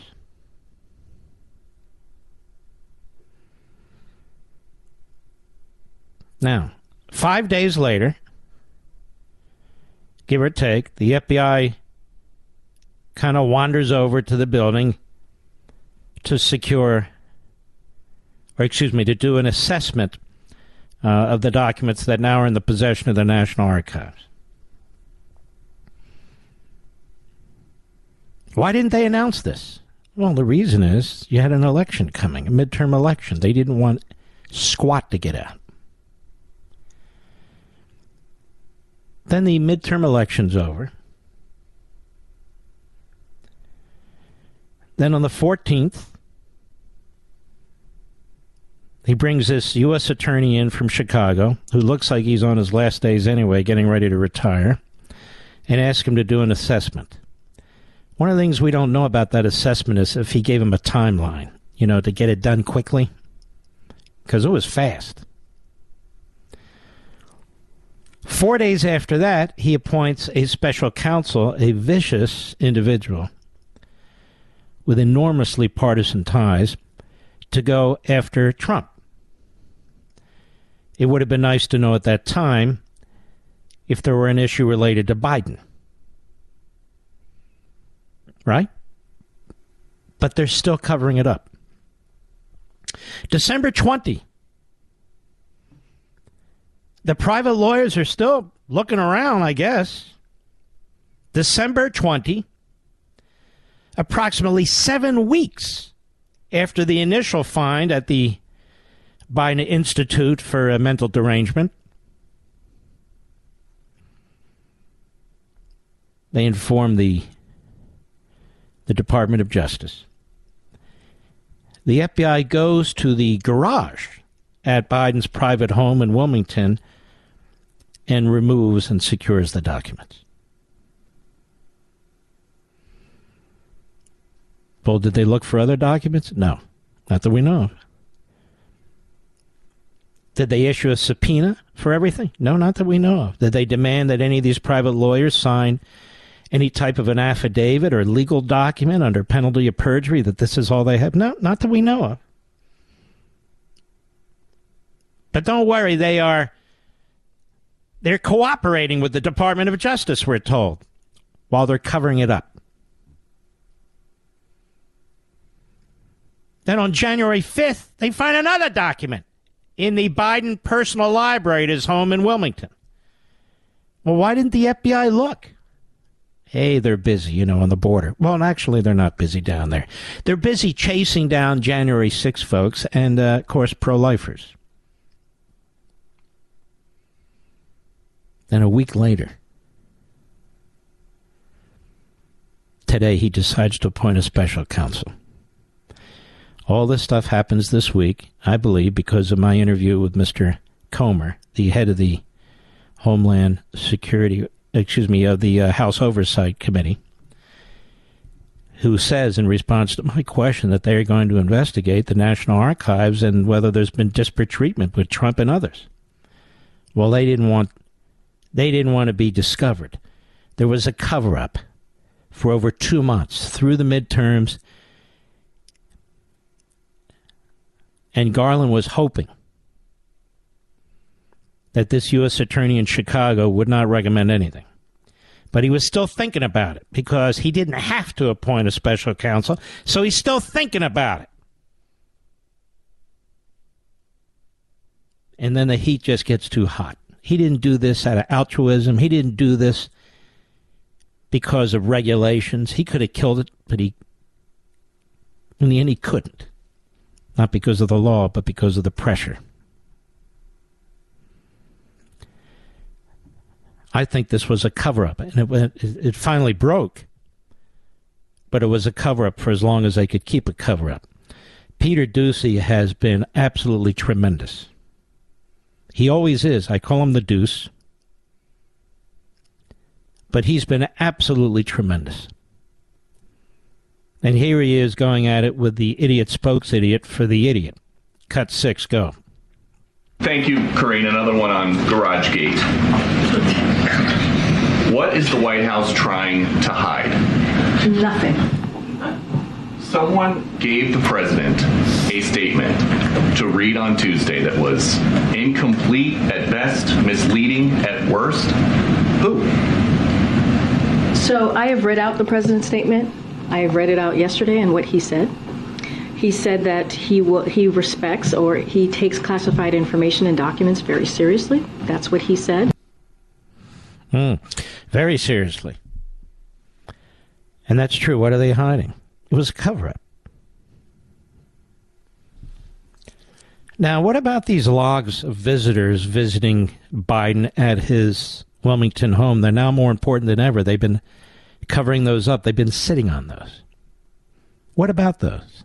Now, five days later, give or take, the F B I kind of wanders over to the building to secure, or excuse me, to do an assessment uh, of the documents that now are in the possession of the National Archives. Why didn't they announce this? Well, the reason is you had an election coming, a midterm election. They didn't want squat to get out. Then the midterm election's over. Then on the fourteenth, he brings this U S attorney in from Chicago, who looks like he's on his last days anyway, getting ready to retire, and asks him to do an assessment. One of the things we don't know about that assessment is if he gave him a timeline, you know, to get it done quickly, because it was fast. Four days after that, he appoints a special counsel, a vicious individual with enormously partisan ties, to go after Trump. It would have been nice to know at that time if there were an issue related to Biden. Right? But they're still covering it up. December twentieth. The private lawyers are still looking around, I guess. December twentieth. Approximately seven weeks after the initial find at the Biden Institute for a Mental Derangement, they informed the, the Department of Justice. The F B I goes to the garage at Biden's private home in Wilmington and removes and secures the documents. Well, did they look for other documents? No, not that we know of. Did they issue a subpoena for everything? No, not that we know of. Did they demand that any of these private lawyers sign any type of an affidavit or legal document under penalty of perjury that this is all they have? No, not that we know of. But don't worry, they are they're cooperating with the Department of Justice, we're told, while they're covering it up. Then on January fifth, they find another document in the Biden personal library at his home in Wilmington. Well, why didn't the F B I look? Hey, they're busy, you know, on the border. Well, actually, they're not busy down there. They're busy chasing down January sixth folks and, uh, of course, pro-lifers. Then a week later, today he decides to appoint a special counsel. All this stuff happens this week, I believe, because of my interview with Mister Comer, the head of the Homeland Security, excuse me, of the uh, House Oversight Committee, who says in response to my question that they are going to investigate the National Archives and whether there's been disparate treatment with Trump and others. Well, they didn't want, they didn't want to be discovered. There was a cover-up for over two months through the midterms. And Garland was hoping that this U S attorney in Chicago would not recommend anything. But he was still thinking about it because he didn't have to appoint a special counsel, so he's still thinking about it. And then the heat just gets too hot. He didn't do this out of altruism. He didn't do this because of regulations. He could have killed it, but he, in the end, he couldn't. Not because of the law, but because of the pressure. I think this was a cover-up, and it, went, it finally broke. But it was a cover-up for as long as they could keep a cover-up. Peter Doocy has been absolutely tremendous. He always is. I call him the Deuce. But he's been absolutely tremendous. And here he is going at it with the idiot spokes idiot for the idiot. Cut six, go. Thank you, Corinne. Another one on GarageGate. What is the White House trying to hide? Nothing. Someone gave the president a statement to read on Tuesday that was incomplete at best, misleading at worst. Who? So I have read out the president's statement. I read it out yesterday and what he said. He said that he will, he respects or he takes classified information and documents very seriously. That's what he said. Mm, very seriously. And that's true. What are they hiding? It was a cover-up. Now, what about these logs of visitors visiting Biden at his Wilmington home? They're now more important than ever. They've been covering those up. They've been sitting on those. What about those?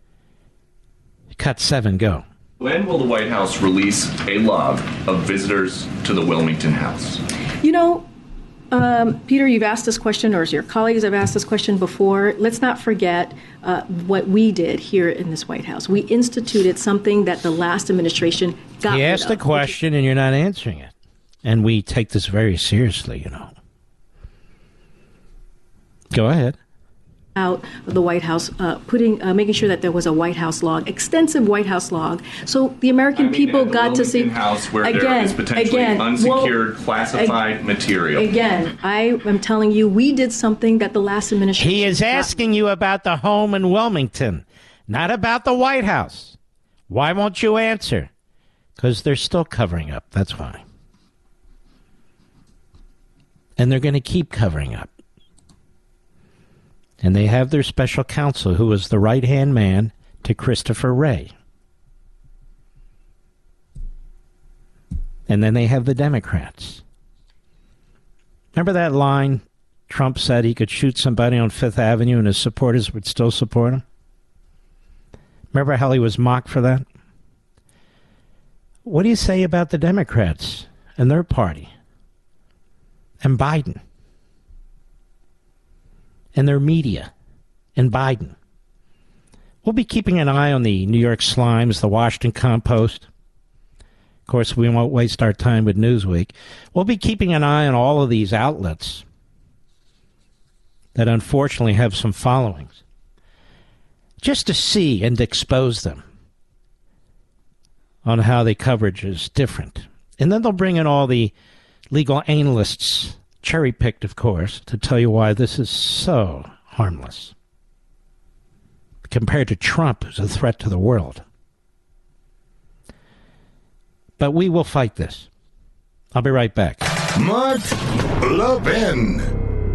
Cut seven, go. When will the White House release a log of visitors to the Wilmington house? You know, um, Peter, you've asked this question, or your colleagues have asked this question before. Let's not forget uh, what we did here in this White House. We instituted something that the last administration got He rid asked of, a question and you're not answering it. And we take this very seriously, you know. Go ahead. Out of the White House, uh, putting, uh, making sure that there was a White House log, extensive White House log, so the American I mean, people at the got to see. House where again, there is potentially again, unsecured, well, classified ag- material. Again, I am telling you, we did something that the last administration. He is asking you about the home in Wilmington, not about the White House. Why won't you answer? Because they're still covering up. That's why. And they're going to keep covering up. And they have their special counsel, who was the right-hand man to Christopher Wray. And then they have the Democrats. Remember that line Trump said he could shoot somebody on Fifth Avenue and his supporters would still support him? Remember how he was mocked for that? What do you say about the Democrats and their party? And Biden? And their media, and Biden. We'll be keeping an eye on the New York Slimes, the Washington Compost. Of course, we won't waste our time with Newsweek. We'll be keeping an eye on all of these outlets that unfortunately have some followings, just to see and expose them on how the coverage is different. And then they'll bring in all the legal analysts, cherry-picked, of course, to tell you why this is so harmless compared to Trump, who's a threat to the world. But we will fight this. I'll be right back. Mark Levin.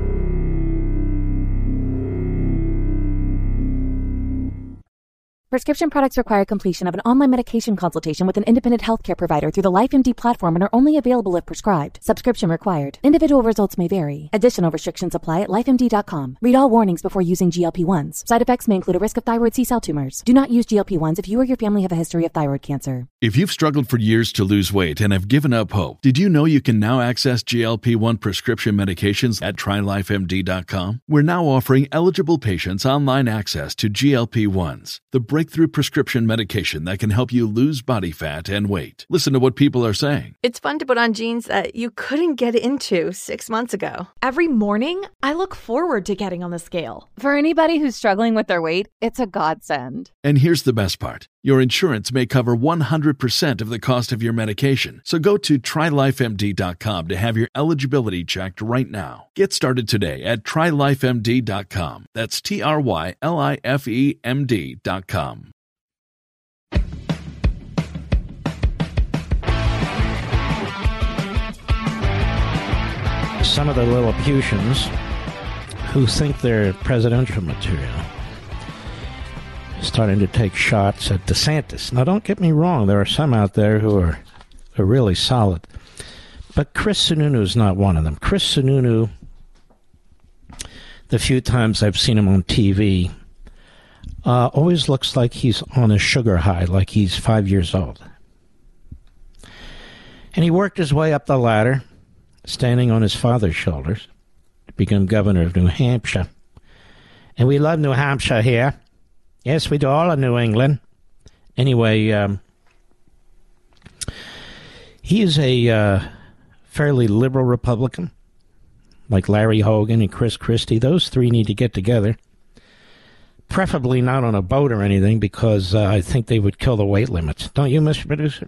Prescription products require completion of an online medication consultation with an independent healthcare provider through the LifeMD platform and are only available if prescribed. Subscription required. Individual results may vary. Additional restrictions apply at life M D dot com. Read all warnings before using G L P one s. Side effects may include a risk of thyroid C-cell tumors. Do not use G L P one s if you or your family have a history of thyroid cancer. If you've struggled for years to lose weight and have given up hope, did you know you can now access G L P one prescription medications at try life M D dot com? We're now offering eligible patients online access to G L P ones, the breakthrough prescription medication that can help you lose body fat and weight. Listen to what people are saying. It's fun to put on jeans that you couldn't get into six months ago. Every morning, I look forward to getting on the scale. For anybody who's struggling with their weight, it's a godsend. And here's the best part. Your insurance may cover one hundred percent of the cost of your medication. So go to try life M D dot com to have your eligibility checked right now. Get started today at try life M D dot com. That's T R Y L I F E M D dot com. Some of the Lilliputians who think they're presidential material starting to take shots at DeSantis. Now, don't get me wrong. There are some out there who are, are really solid. But Chris Sununu is not one of them. Chris Sununu, the few times I've seen him on T V, uh, always looks like he's on a sugar high, like he's five years old. And he worked his way up the ladder, standing on his father's shoulders, to become governor of New Hampshire. And we love New Hampshire here. Yes, we do, all of New England. Anyway, um, he is a uh, fairly liberal Republican, like Larry Hogan and Chris Christie. Those three need to get together, preferably not on a boat or anything, because uh, I think they would kill the weight limits. Don't you, Mister Producer?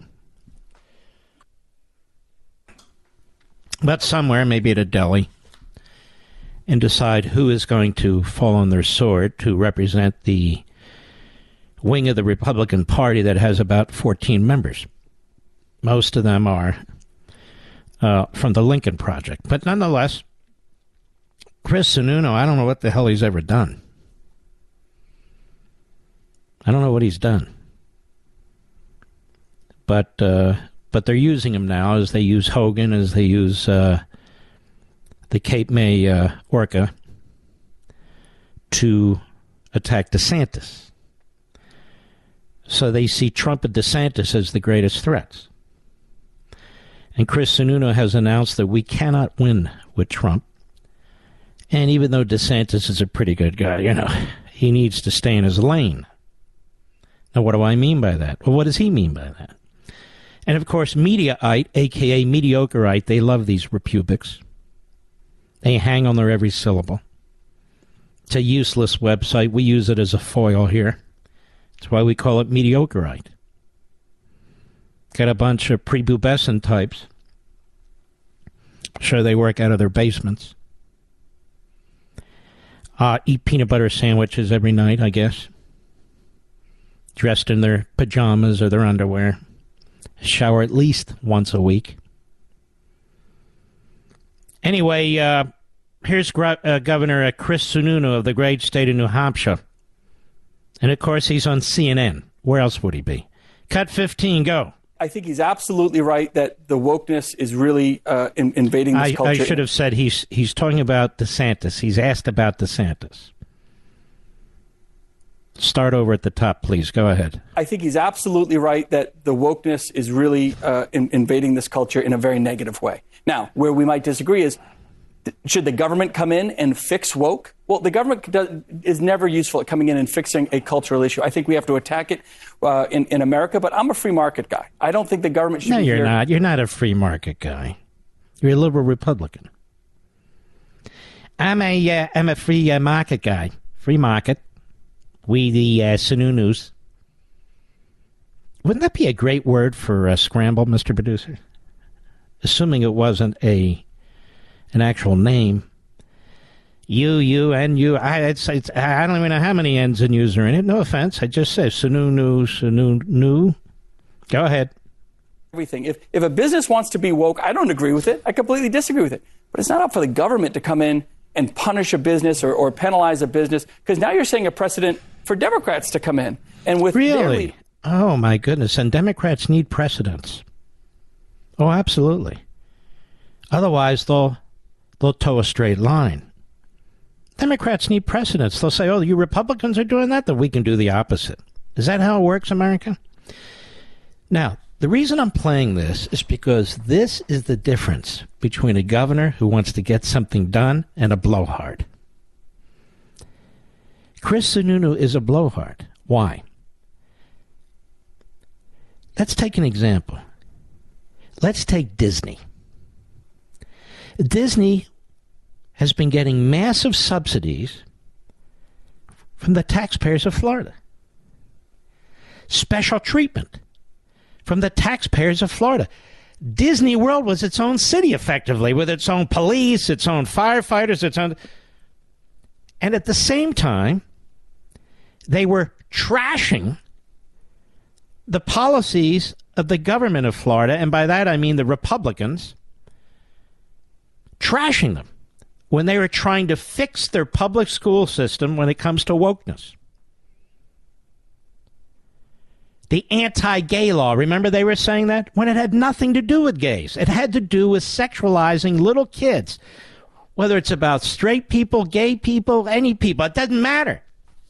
But somewhere, maybe at a deli, and decide who is going to fall on their sword to represent the wing of the Republican Party that has about fourteen members. Most of them are uh, from the Lincoln Project. But nonetheless, Chris Sununu, I don't know what the hell he's ever done. I don't know what he's done. But uh, but they're using him now as they use Hogan, as they use uh, the Cape May uh, Orca to attack DeSantis. So they see Trump and DeSantis as the greatest threats. And Chris Sununu has announced that we cannot win with Trump. And even though DeSantis is a pretty good guy, you know, he needs to stay in his lane. Now, what do I mean by that? Well, what does he mean by that? And, of course, Mediaite, a k a. Mediocreite, they love these repubics. They hang on their every syllable. It's a useless website. We use it as a foil here. That's why we call it Mediocreite. Got a bunch of prepubescent types. Sure, they work out of their basements. Uh, eat peanut butter sandwiches every night, I guess. Dressed in their pajamas or their underwear. Shower at least once a week. Anyway, uh, here's Gro- uh, Governor uh, Chris Sununu of the great state of New Hampshire. And, of course, he's on C N N. Where else would he be? Cut fifteen, go. I think he's absolutely right that the wokeness is really uh, in, invading this I, culture. I should have said he's he's talking about DeSantis. He's asked about DeSantis. Start over at the top, please. Go ahead. I think he's absolutely right that the wokeness is really uh, in, invading this culture in a very negative way. Now, where we might disagree is, should the government come in and fix woke? Well, the government does, is never useful at coming in and fixing a cultural issue. I think we have to attack it uh, in, in America, but I'm a free market guy. I don't think the government should no, be you're here. not. You're not a free market guy. You're a liberal Republican. I'm a, uh, I'm a free uh, market guy. Free market. We the uh, Sununus. Wouldn't that be a great word for uh, scramble, Mister Producer? Assuming it wasn't a an actual name. You, you, and you. I, it's, it's, I don't even know how many N's and U's are in it. No offense. I just say Sununu, Sununu. Go ahead. Everything. If, if a business wants to be woke, I don't agree with it. I completely disagree with it. But it's not up for the government to come in and punish a business or, or penalize a business, because now you're setting a precedent for Democrats to come in. And with Really? Oh, my goodness. And Democrats need precedents. Oh, absolutely. Otherwise, they'll they'll toe a straight line. Democrats need precedents. They'll say, oh, you Republicans are doing that? Then we can do the opposite. Is that how it works, America? Now, the reason I'm playing this is because this is the difference between a governor who wants to get something done and a blowhard. Chris Sununu is a blowhard. Why? Let's take an example. Let's take Disney. Disney has been getting massive subsidies from the taxpayers of Florida. Special treatment from the taxpayers of Florida. Disney World was its own city, effectively, with its own police, its own firefighters, its own... And at the same time, they were trashing the policies of the government of Florida, and by that I mean the Republicans, trashing them when they were trying to fix their public school system when it comes to wokeness. The anti-gay law, remember they were saying that? When it had nothing to do with gays. It had to do with sexualizing little kids. Whether it's about straight people, gay people, any people, it doesn't matter.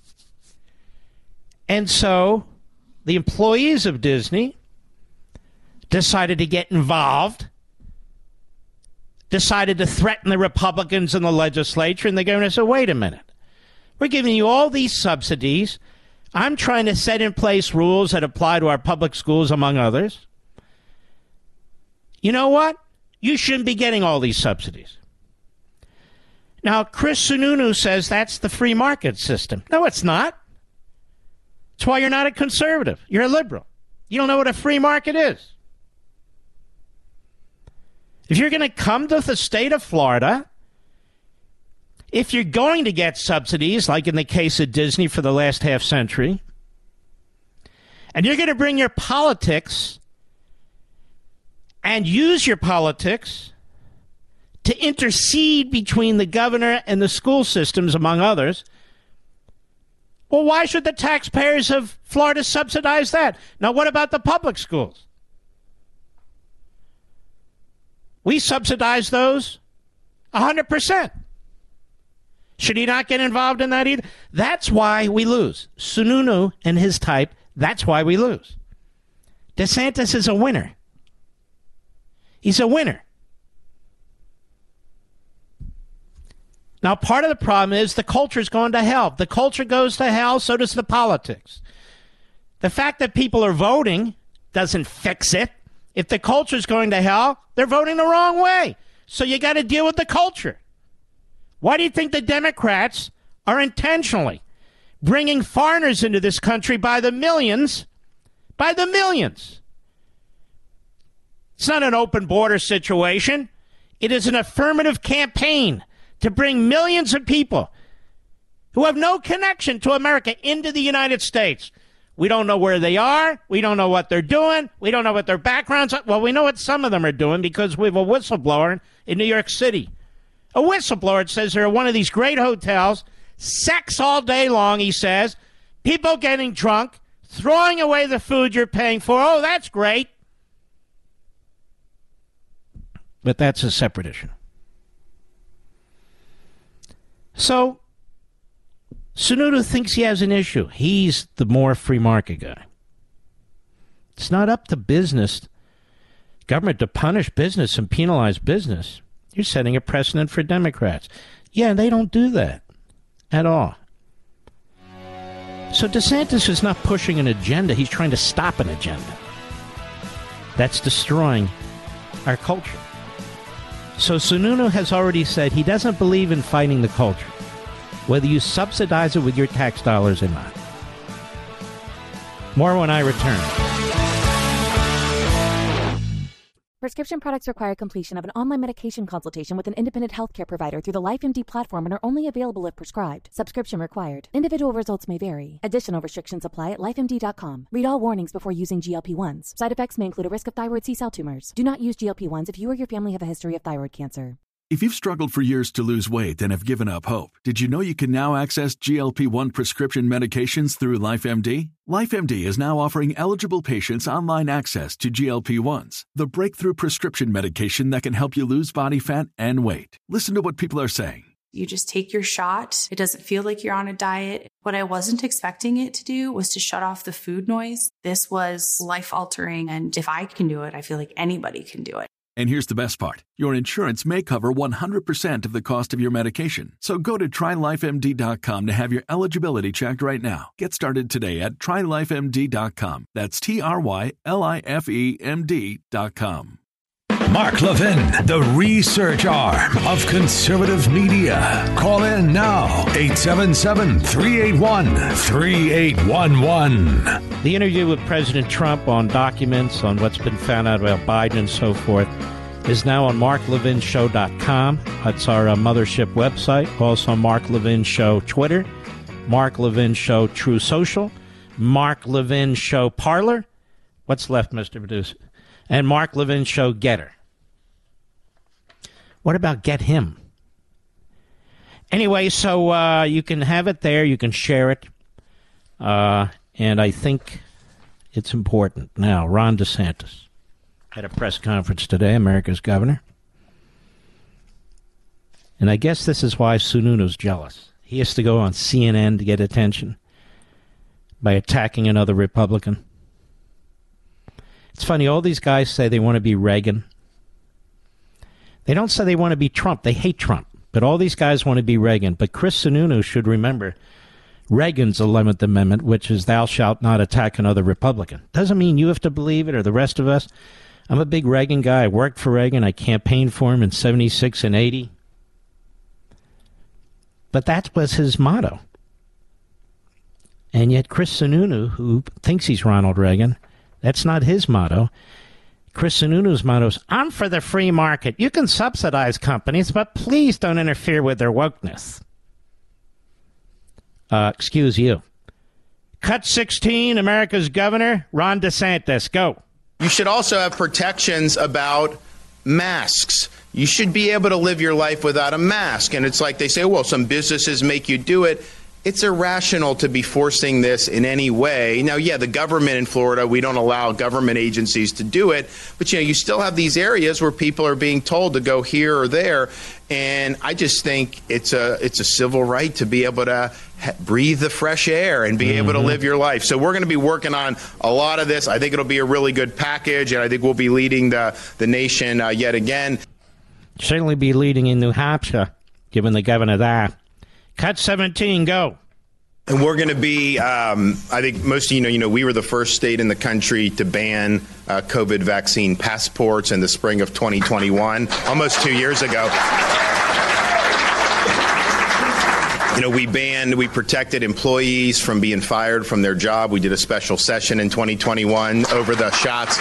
And so the employees of Disney decided to get involved, decided to threaten the Republicans in the legislature, and the governor said, wait a minute. We're giving you all these subsidies. I'm trying to set in place rules that apply to our public schools, among others. You know what? You shouldn't be getting all these subsidies. Now, Chris Sununu says that's the free market system. No, it's not. It's why you're not a conservative. You're a liberal. You don't know what a free market is. If you're going to come to the state of Florida, if you're going to get subsidies, like in the case of Disney for the last half century, and you're going to bring your politics and use your politics to intercede between the governor and the school systems, among others. Well, why should the taxpayers of Florida subsidize that? Now, what about the public schools? We subsidize those one hundred percent. Should he not get involved in that either? That's why we lose. Sununu and his type, that's why we lose. DeSantis is a winner. He's a winner. Now, part of the problem is the culture's going to hell. If the culture goes to hell, so does the politics. The fact that people are voting doesn't fix it. If the culture's going to hell, they're voting the wrong way. So you got to deal with the culture. Why do you think the Democrats are intentionally bringing foreigners into this country by the millions? By the millions. It's not an open border situation. It is an affirmative campaign to bring millions of people who have no connection to America into the United States. We don't know where they are. We don't know what they're doing. We don't know what their backgrounds are. Well, we know what some of them are doing because we have a whistleblower in New York City. A whistleblower that says they're at one of these great hotels, sex all day long, he says, people getting drunk, throwing away the food you're paying for. Oh, that's great. But that's a separate issue. So, Sununu thinks he has an issue. He's the more free market guy. It's not up to business, government to punish business and penalize business. You're setting a precedent for Democrats. Yeah, they don't do that at all. So DeSantis is not pushing an agenda. He's trying to stop an agenda that's destroying our culture. So Sununu has already said he doesn't believe in fighting the culture, whether you subsidize it with your tax dollars or not. More when I return. Prescription products require completion of an online medication consultation with an independent healthcare provider through the LifeMD platform and are only available if prescribed. Subscription required. Individual results may vary. Additional restrictions apply at life M D dot com. Read all warnings before using G L P ones. Side effects may include a risk of thyroid C-cell tumors. Do not use G L P ones if you or your family have a history of thyroid cancer. If you've struggled for years to lose weight and have given up hope, did you know you can now access G L P one prescription medications through LifeMD? LifeMD is now offering eligible patients online access to G L P ones, the breakthrough prescription medication that can help you lose body fat and weight. Listen to what people are saying. You just take your shot. It doesn't feel like you're on a diet. What I wasn't expecting it to do was to shut off the food noise. This was life-altering, and if I can do it, I feel like anybody can do it. And here's the best part. Your insurance may cover one hundred percent of the cost of your medication. So go to try life M D dot com to have your eligibility checked right now. Get started today at try life M D dot com. That's T R Y L I F E M D dot com. Mark Levin, the research arm of conservative media. Call in now, eight seven seven, three eight one, three eight one one. The interview with President Trump on documents, on what's been found out about Biden and so forth, is now on mark levin show dot com. That's our uh, mothership website. Also Mark Levin Show Twitter, Mark Levin Show True Social, Mark Levin Show Parlor. What's left, Mister Producer? And Mark Levin Show Getter. What about Get Him? Anyway, so uh, you can have it there. You can share it. Uh, and I think it's important. Now, Ron DeSantis had a press conference today, America's governor. And I guess this is why Sununu's jealous. He has to go on C N N to get attention by attacking another Republican. It's funny, all these guys say they want to be Reagan. They don't say they want to be Trump. They hate Trump. But all these guys want to be Reagan. But Chris Sununu should remember Reagan's eleventh Amendment, which is thou shalt not attack another Republican. Doesn't mean you have to believe it or the rest of us. I'm a big Reagan guy. I worked for Reagan. I campaigned for him in seventy-six and eighty. But that was his motto. And yet Chris Sununu, who thinks he's Ronald Reagan, that's not his motto. Chris Sununu's motto is, I'm for the free market. You can subsidize companies, but please don't interfere with their wokeness. Uh, excuse you. Cut sixteen, America's governor, Ron DeSantis. Go. You should also have protections about masks. you should be able to live your life without a mask. And it's like they say, well, some businesses make you do it. It's irrational to be forcing this in any way. Now, yeah, the government in Florida, we don't allow government agencies to do it. But, you know, you still have these areas where people are being told to go here or there. And I just think it's a it's a civil right to be able to ha- breathe the fresh air and be mm-hmm. able to live your life. So we're going to be working on a lot of this. I think it'll be a really good package. And I think we'll be leading the, the nation uh, yet again. Certainly be leading in New Hampshire, given the governor there. Cut seventeen, go. And we're going to be, um, I think most of you know, you know, we were the first state in the country to ban uh, COVID vaccine passports in the spring of twenty twenty-one, almost two years ago. You know, we banned, we protected employees from being fired from their job. We did a special session in twenty twenty-one over the shots.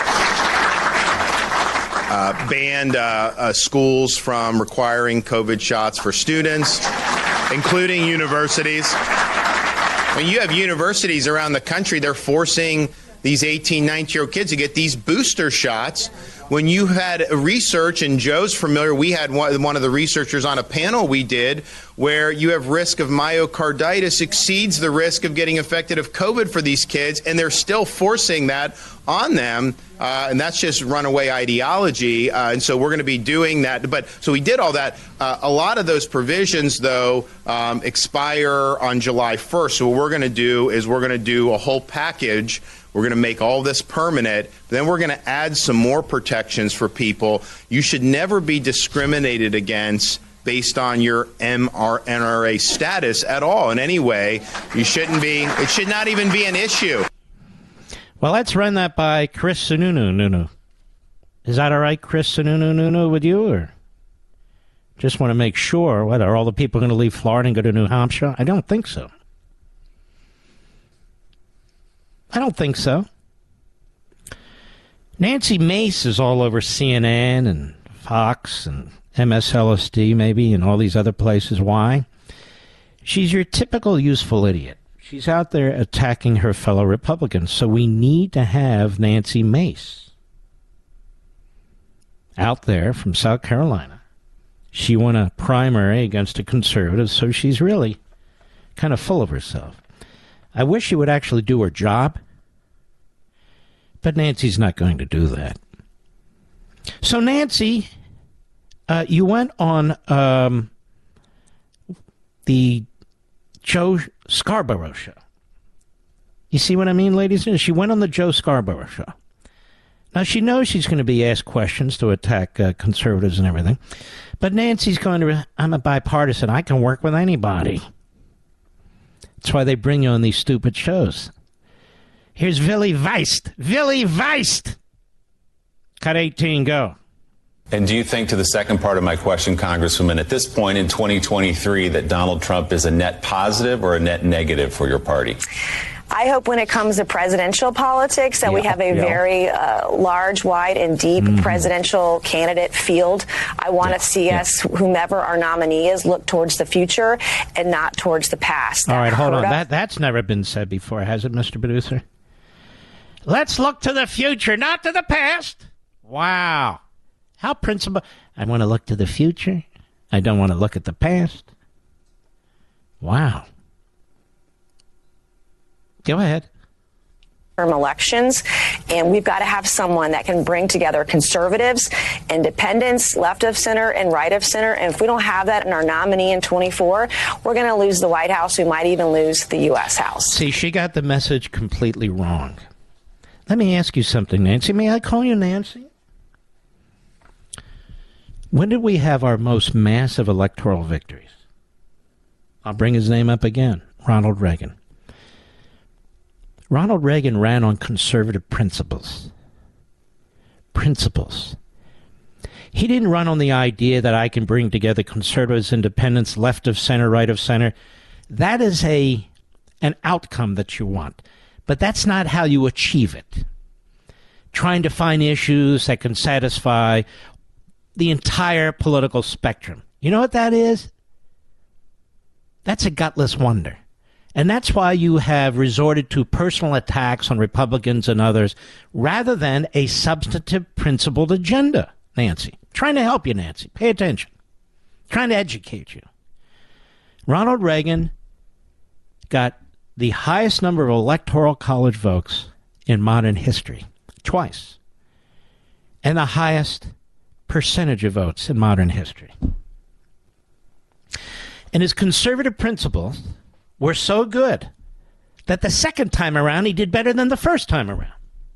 Uh, banned uh, uh, schools from requiring COVID shots for students, including universities. When you have universities around the country, they're forcing these eighteen, nineteen-year-old kids to get these booster shots. When you had research, and Joe's familiar, we had one, one of the researchers on a panel we did, where you have risk of myocarditis exceeds the risk of getting infected of COVID for these kids, and they're still forcing that on them. Uh, and that's just runaway ideology. Uh, and so we're going to be doing that. But so we did all that. Uh, a lot of those provisions, though, um, expire on July first. So what we're going to do is we're going to do a whole package. We're going to make all this permanent. Then we're going to add some more protections for people. You should never be discriminated against based on your M R N R A status at all in any way. You shouldn't be. It should not even be an issue. Well, let's run that by Chris Sununu. Nunu. Is that all right, Chris Sununu Nunu, with you? Or just want to make sure. What, are all the people going to leave Florida and go to New Hampshire? I don't think so. I don't think so. Nancy Mace is all over C N N and Fox and M S L S D maybe and all these other places. Why? She's your typical useful idiot. She's out there attacking her fellow Republicans. So we need to have Nancy Mace out there from South Carolina. She won a primary against a conservative, so she's really kind of full of herself. I wish she would actually do her job, but Nancy's not going to do that. So, Nancy, uh, you went on um, the Joe Scarborough show. You see what I mean, ladies and gentlemen? She went on the Joe Scarborough show. Now, she knows she's going to be asked questions to attack uh, conservatives and everything, but Nancy's going to, I'm a bipartisan. I can work with anybody. That's why they bring you on these stupid shows. Here's Willy Weist. Willy Weist! Cut eighteen, go. And do you think, to the second part of my question, Congresswoman, at this point in twenty twenty-three, that Donald Trump is a net positive or a net negative for your party? I hope when it comes to presidential politics that yeah, we have a yeah. very uh, large, wide, and deep mm-hmm. presidential candidate field. I want to yeah, see yeah. us, whomever our nominee is, look towards the future and not towards the past. All right, hold on. That That's never been said before, has it, Mister Producer? Let's look to the future, not to the past. Wow. How principled. I want to look to the future. I don't want to look at the past. Wow. Go ahead. Elections, and we've got to have someone that can bring together conservatives, independents, left of center and right of center. And if we don't have that in our nominee in twenty-four, we're going to lose the White House. We might even lose the U S House. See, she got the message completely wrong. Let me ask you something, Nancy. May I call you Nancy? When did we have our most massive electoral victories? I'll bring his name up again. Ronald Reagan. Ronald Reagan ran on conservative principles. Principles. He didn't run on the idea that I can bring together conservatives, independents, left of center, right of center. That is a an outcome that you want. But that's not how you achieve it. Trying to find issues that can satisfy the entire political spectrum. You know what that is? That's a gutless wonder. And that's why you have resorted to personal attacks on Republicans and others rather than a substantive, principled agenda. Nancy. Trying to help you, Nancy. Pay attention. Trying to educate you. Ronald Reagan got the highest number of electoral college votes in modern history. Twice. And the highest percentage of votes in modern history. And his conservative principles were so good that the second time around he did better than the first time around.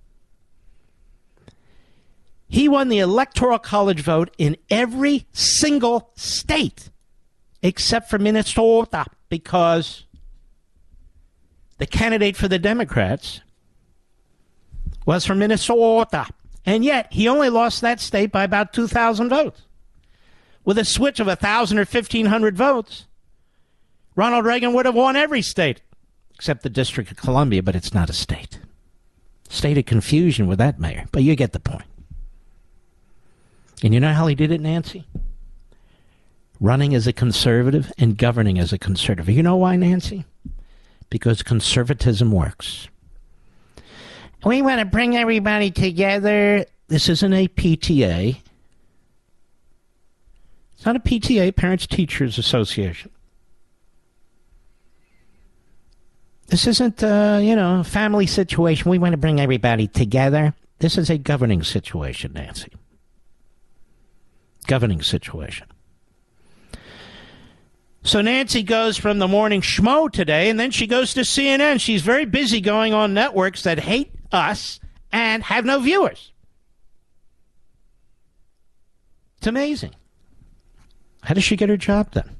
He won the Electoral College vote in every single state except for Minnesota, because the candidate for the Democrats was from Minnesota. And yet he only lost that state by about two thousand votes. With a switch of one thousand or fifteen hundred votes, Ronald Reagan would have won every state except the District of Columbia, but it's not a state. State of confusion with that mayor, but you get the point. And you know how he did it, Nancy? Running as a conservative and governing as a conservative. You know why, Nancy? Because conservatism works. We want to bring everybody together. This isn't a P T A. It's not a P T A, Parents Teachers Association. This isn't, uh, you know, a family situation. We want to bring everybody together. This is a governing situation, Nancy. Governing situation. So Nancy goes from the morning schmo today, and then she goes to C N N. She's very busy going on networks that hate us and have no viewers. It's amazing. How does she get her job done?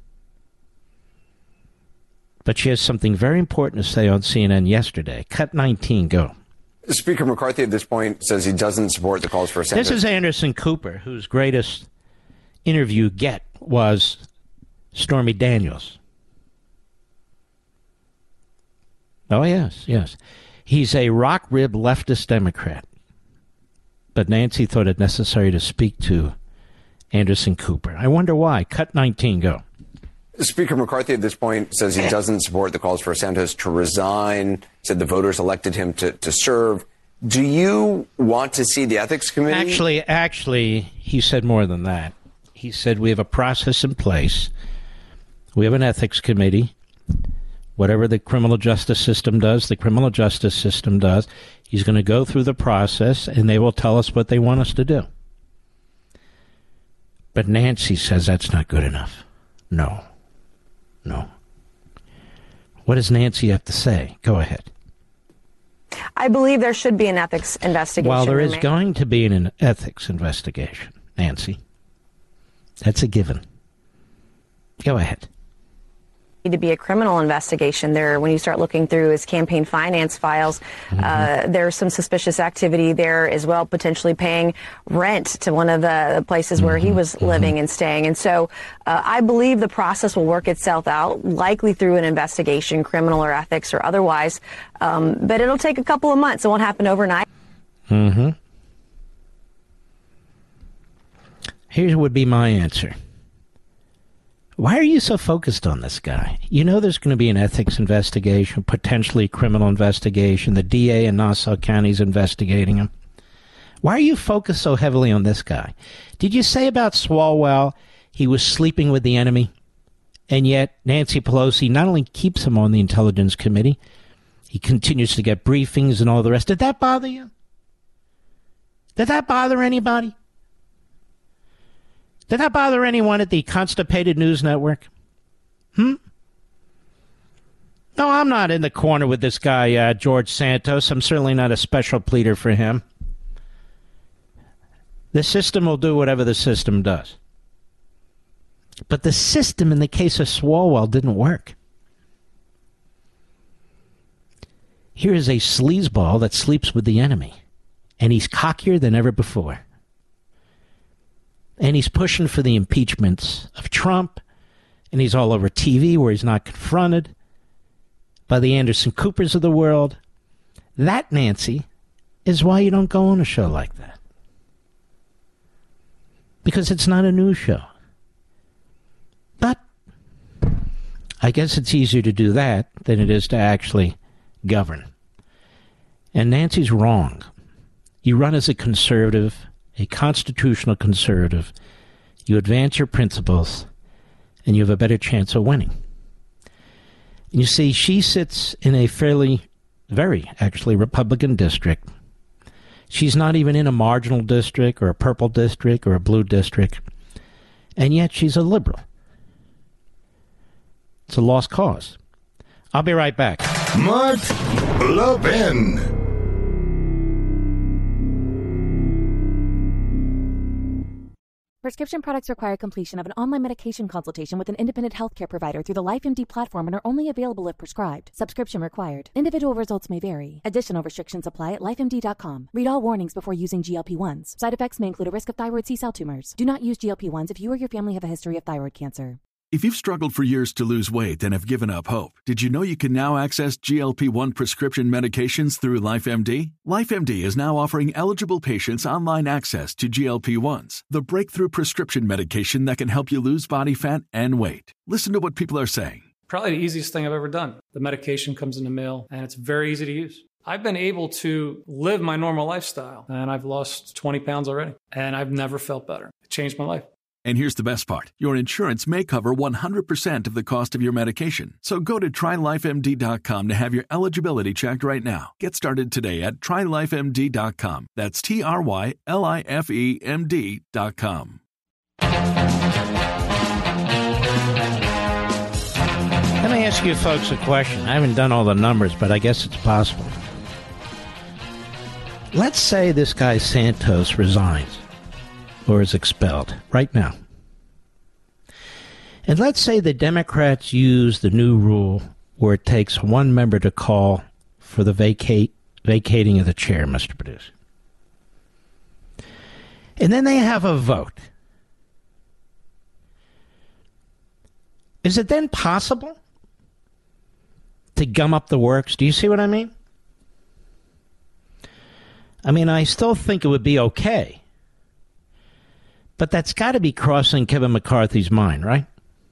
But she has something very important to say on C N N yesterday. Cut nineteen, go. Speaker McCarthy at this point says he doesn't support the calls for a Sanders. This is Anderson Cooper, whose greatest interview get was Stormy Daniels. Oh, yes, yes. He's a rock-ribbed leftist Democrat. But Nancy thought it necessary to speak to Anderson Cooper. I wonder why. Cut nineteen, go. Speaker McCarthy at this point says he doesn't support the calls for Santos to resign, said the voters elected him to, to serve. Do you want to see the Ethics Committee? Actually, actually, he said more than that. He said we have a process in place. We have an ethics committee. Whatever the criminal justice system does, the criminal justice system does. He's going to go through the process, and they will tell us what they want us to do. But Nancy says that's not good enough. No. No. What does Nancy have to say? Go ahead. I believe there should be an ethics investigation. Well, there is going to be an ethics investigation, Nancy. That's a given. Go ahead. Need to be a criminal investigation there. When you start looking through his campaign finance files, mm-hmm. uh, there's some suspicious activity there as well, potentially paying rent to one of the places mm-hmm. where he was mm-hmm. living and staying. And so uh, I believe the process will work itself out, likely through an investigation, criminal or ethics or otherwise. Um, but it'll take a couple of months. It won't happen overnight. Mm-hmm. Here would be my answer. Why are you so focused on this guy? You know there's going to be an ethics investigation, potentially criminal investigation. The D A in Nassau County is investigating him. Why are you focused so heavily on this guy? Did you say about Swalwell he was sleeping with the enemy? And yet Nancy Pelosi not only keeps him on the Intelligence Committee, he continues to get briefings and all the rest. Did that bother you? Did that bother anybody? Did that bother anyone at the Constipated News Network? Hmm? No, I'm not in the corner with this guy, uh, George Santos. I'm certainly not a special pleader for him. The system will do whatever the system does. But the system in the case of Swalwell didn't work. Here is a sleazeball that sleeps with the enemy, and he's cockier than ever before. And he's pushing for the impeachments of Trump, and he's all over T V where he's not confronted by the Anderson Coopers of the world. That, Nancy, is why you don't go on a show like that. Because it's not a news show. But I guess it's easier to do that than it is to actually govern. And Nancy's wrong. You run as a conservative a constitutional conservative, you advance your principles, and you have a better chance of winning. And you see, she sits in a fairly, very, actually, Republican district. She's not even in a marginal district or a purple district or a blue district, and yet she's a liberal. It's a lost cause. I'll be right back. Mark Levin. Prescription products require completion of an online medication consultation with an independent healthcare provider through the LifeMD platform and are only available if prescribed. Subscription required. Individual results may vary. Additional restrictions apply at life M D dot com. Read all warnings before using G L P ones. Side effects may include a risk of thyroid C-cell tumors. Do not use G L P ones if you or your family have a history of thyroid cancer. If you've struggled for years to lose weight and have given up hope, did you know you can now access G L P one prescription medications through LifeMD? LifeMD is now offering eligible patients online access to G L P ones, the breakthrough prescription medication that can help you lose body fat and weight. Listen to what people are saying. Probably the easiest thing I've ever done. The medication comes in the mail, and it's very easy to use. I've been able to live my normal lifestyle, and I've lost twenty pounds already, and I've never felt better. It changed my life. And here's the best part. Your insurance may cover one hundred percent of the cost of your medication. So go to try life M D dot com to have your eligibility checked right now. Get started today at try life M D dot com. That's T R Y L I F E M D dot com. Let me ask you folks a question. I haven't done all the numbers, but I guess it's possible. Let's say this guy Santos resigns or is expelled right now. And let's say the Democrats use the new rule where it takes one member to call for the vacate vacating of the chair, Mister Producer. And then they have a vote. Is it then possible to gum up the works? Do you see what I mean? I mean, I still think it would be okay. But that's got to be crossing Kevin McCarthy's mind, right?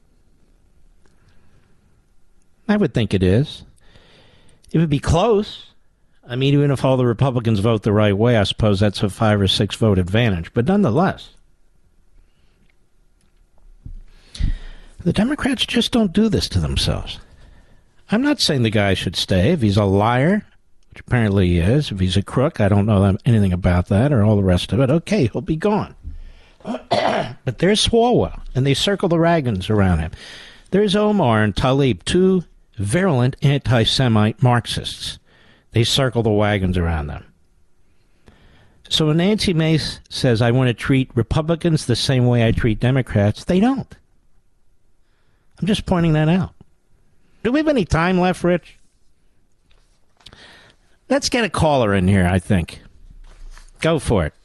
I would think it is. It would be close. I mean, even if all the Republicans vote the right way, I suppose that's a five or six vote advantage. But nonetheless, the Democrats just don't do this to themselves. I'm not saying the guy should stay. If he's a liar, which apparently he is, if he's a crook, I don't know anything about that or all the rest of it, okay, he'll be gone. But there's Swalwell, and they circle the wagons around him. There's Omar and Tlaib, two virulent anti-Semite Marxists. They circle the wagons around them. So when Nancy Mace says, I want to treat Republicans the same way I treat Democrats, they don't. I'm just pointing that out. Do we have any time left, Rich? Let's get a caller in here, I think. Go for it.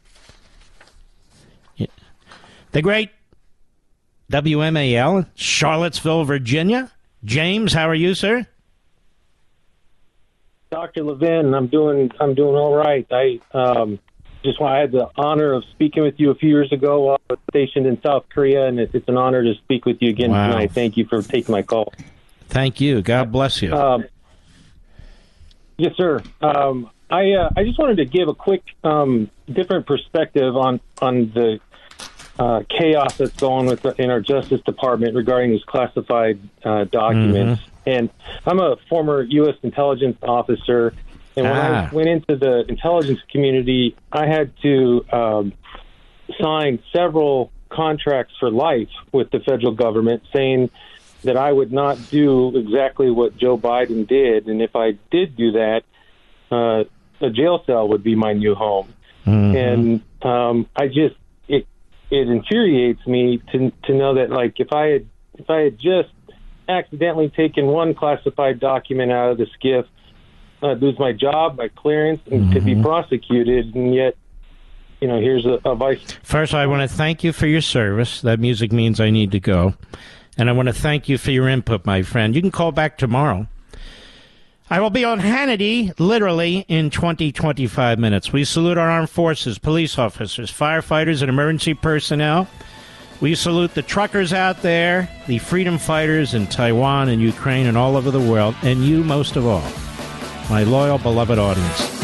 The great W M A L, Charlottesville, Virginia. James, how are you, sir? Doctor Levin, I'm doing I'm doing all right. I um, just want I had the honor of speaking with you a few years ago while I was stationed in South Korea, and it's, it's an honor to speak with you again wow. tonight. Thank you for taking my call. Thank you. God bless you. Um, yes, sir. Um, I uh, I just wanted to give a quick um, different perspective on on the Uh, chaos that's going with the, in our Justice Department regarding these classified uh, documents. Mm-hmm. And I'm a former U S intelligence officer, and when ah. I went into the intelligence community, I had to um, sign several contracts for life with the federal government saying that I would not do exactly what Joe Biden did, and if I did do that, uh, a jail cell would be my new home. Mm-hmm. And um, I just it infuriates me to to know that, like, if I had if I had just accidentally taken one classified document out of the SCIF, I'd lose my job, my clearance, and mm-hmm. could be prosecuted. And yet, you know, here's a, a vice. First, I want to thank you for your service. That music means I need to go, and I want to thank you for your input, my friend. You can call back tomorrow. I will be on Hannity, literally, in twenty, twenty-five minutes. We salute our armed forces, police officers, firefighters, and emergency personnel. We salute the truckers out there, the freedom fighters in Taiwan and Ukraine and all over the world, and you most of all, my loyal, beloved audience.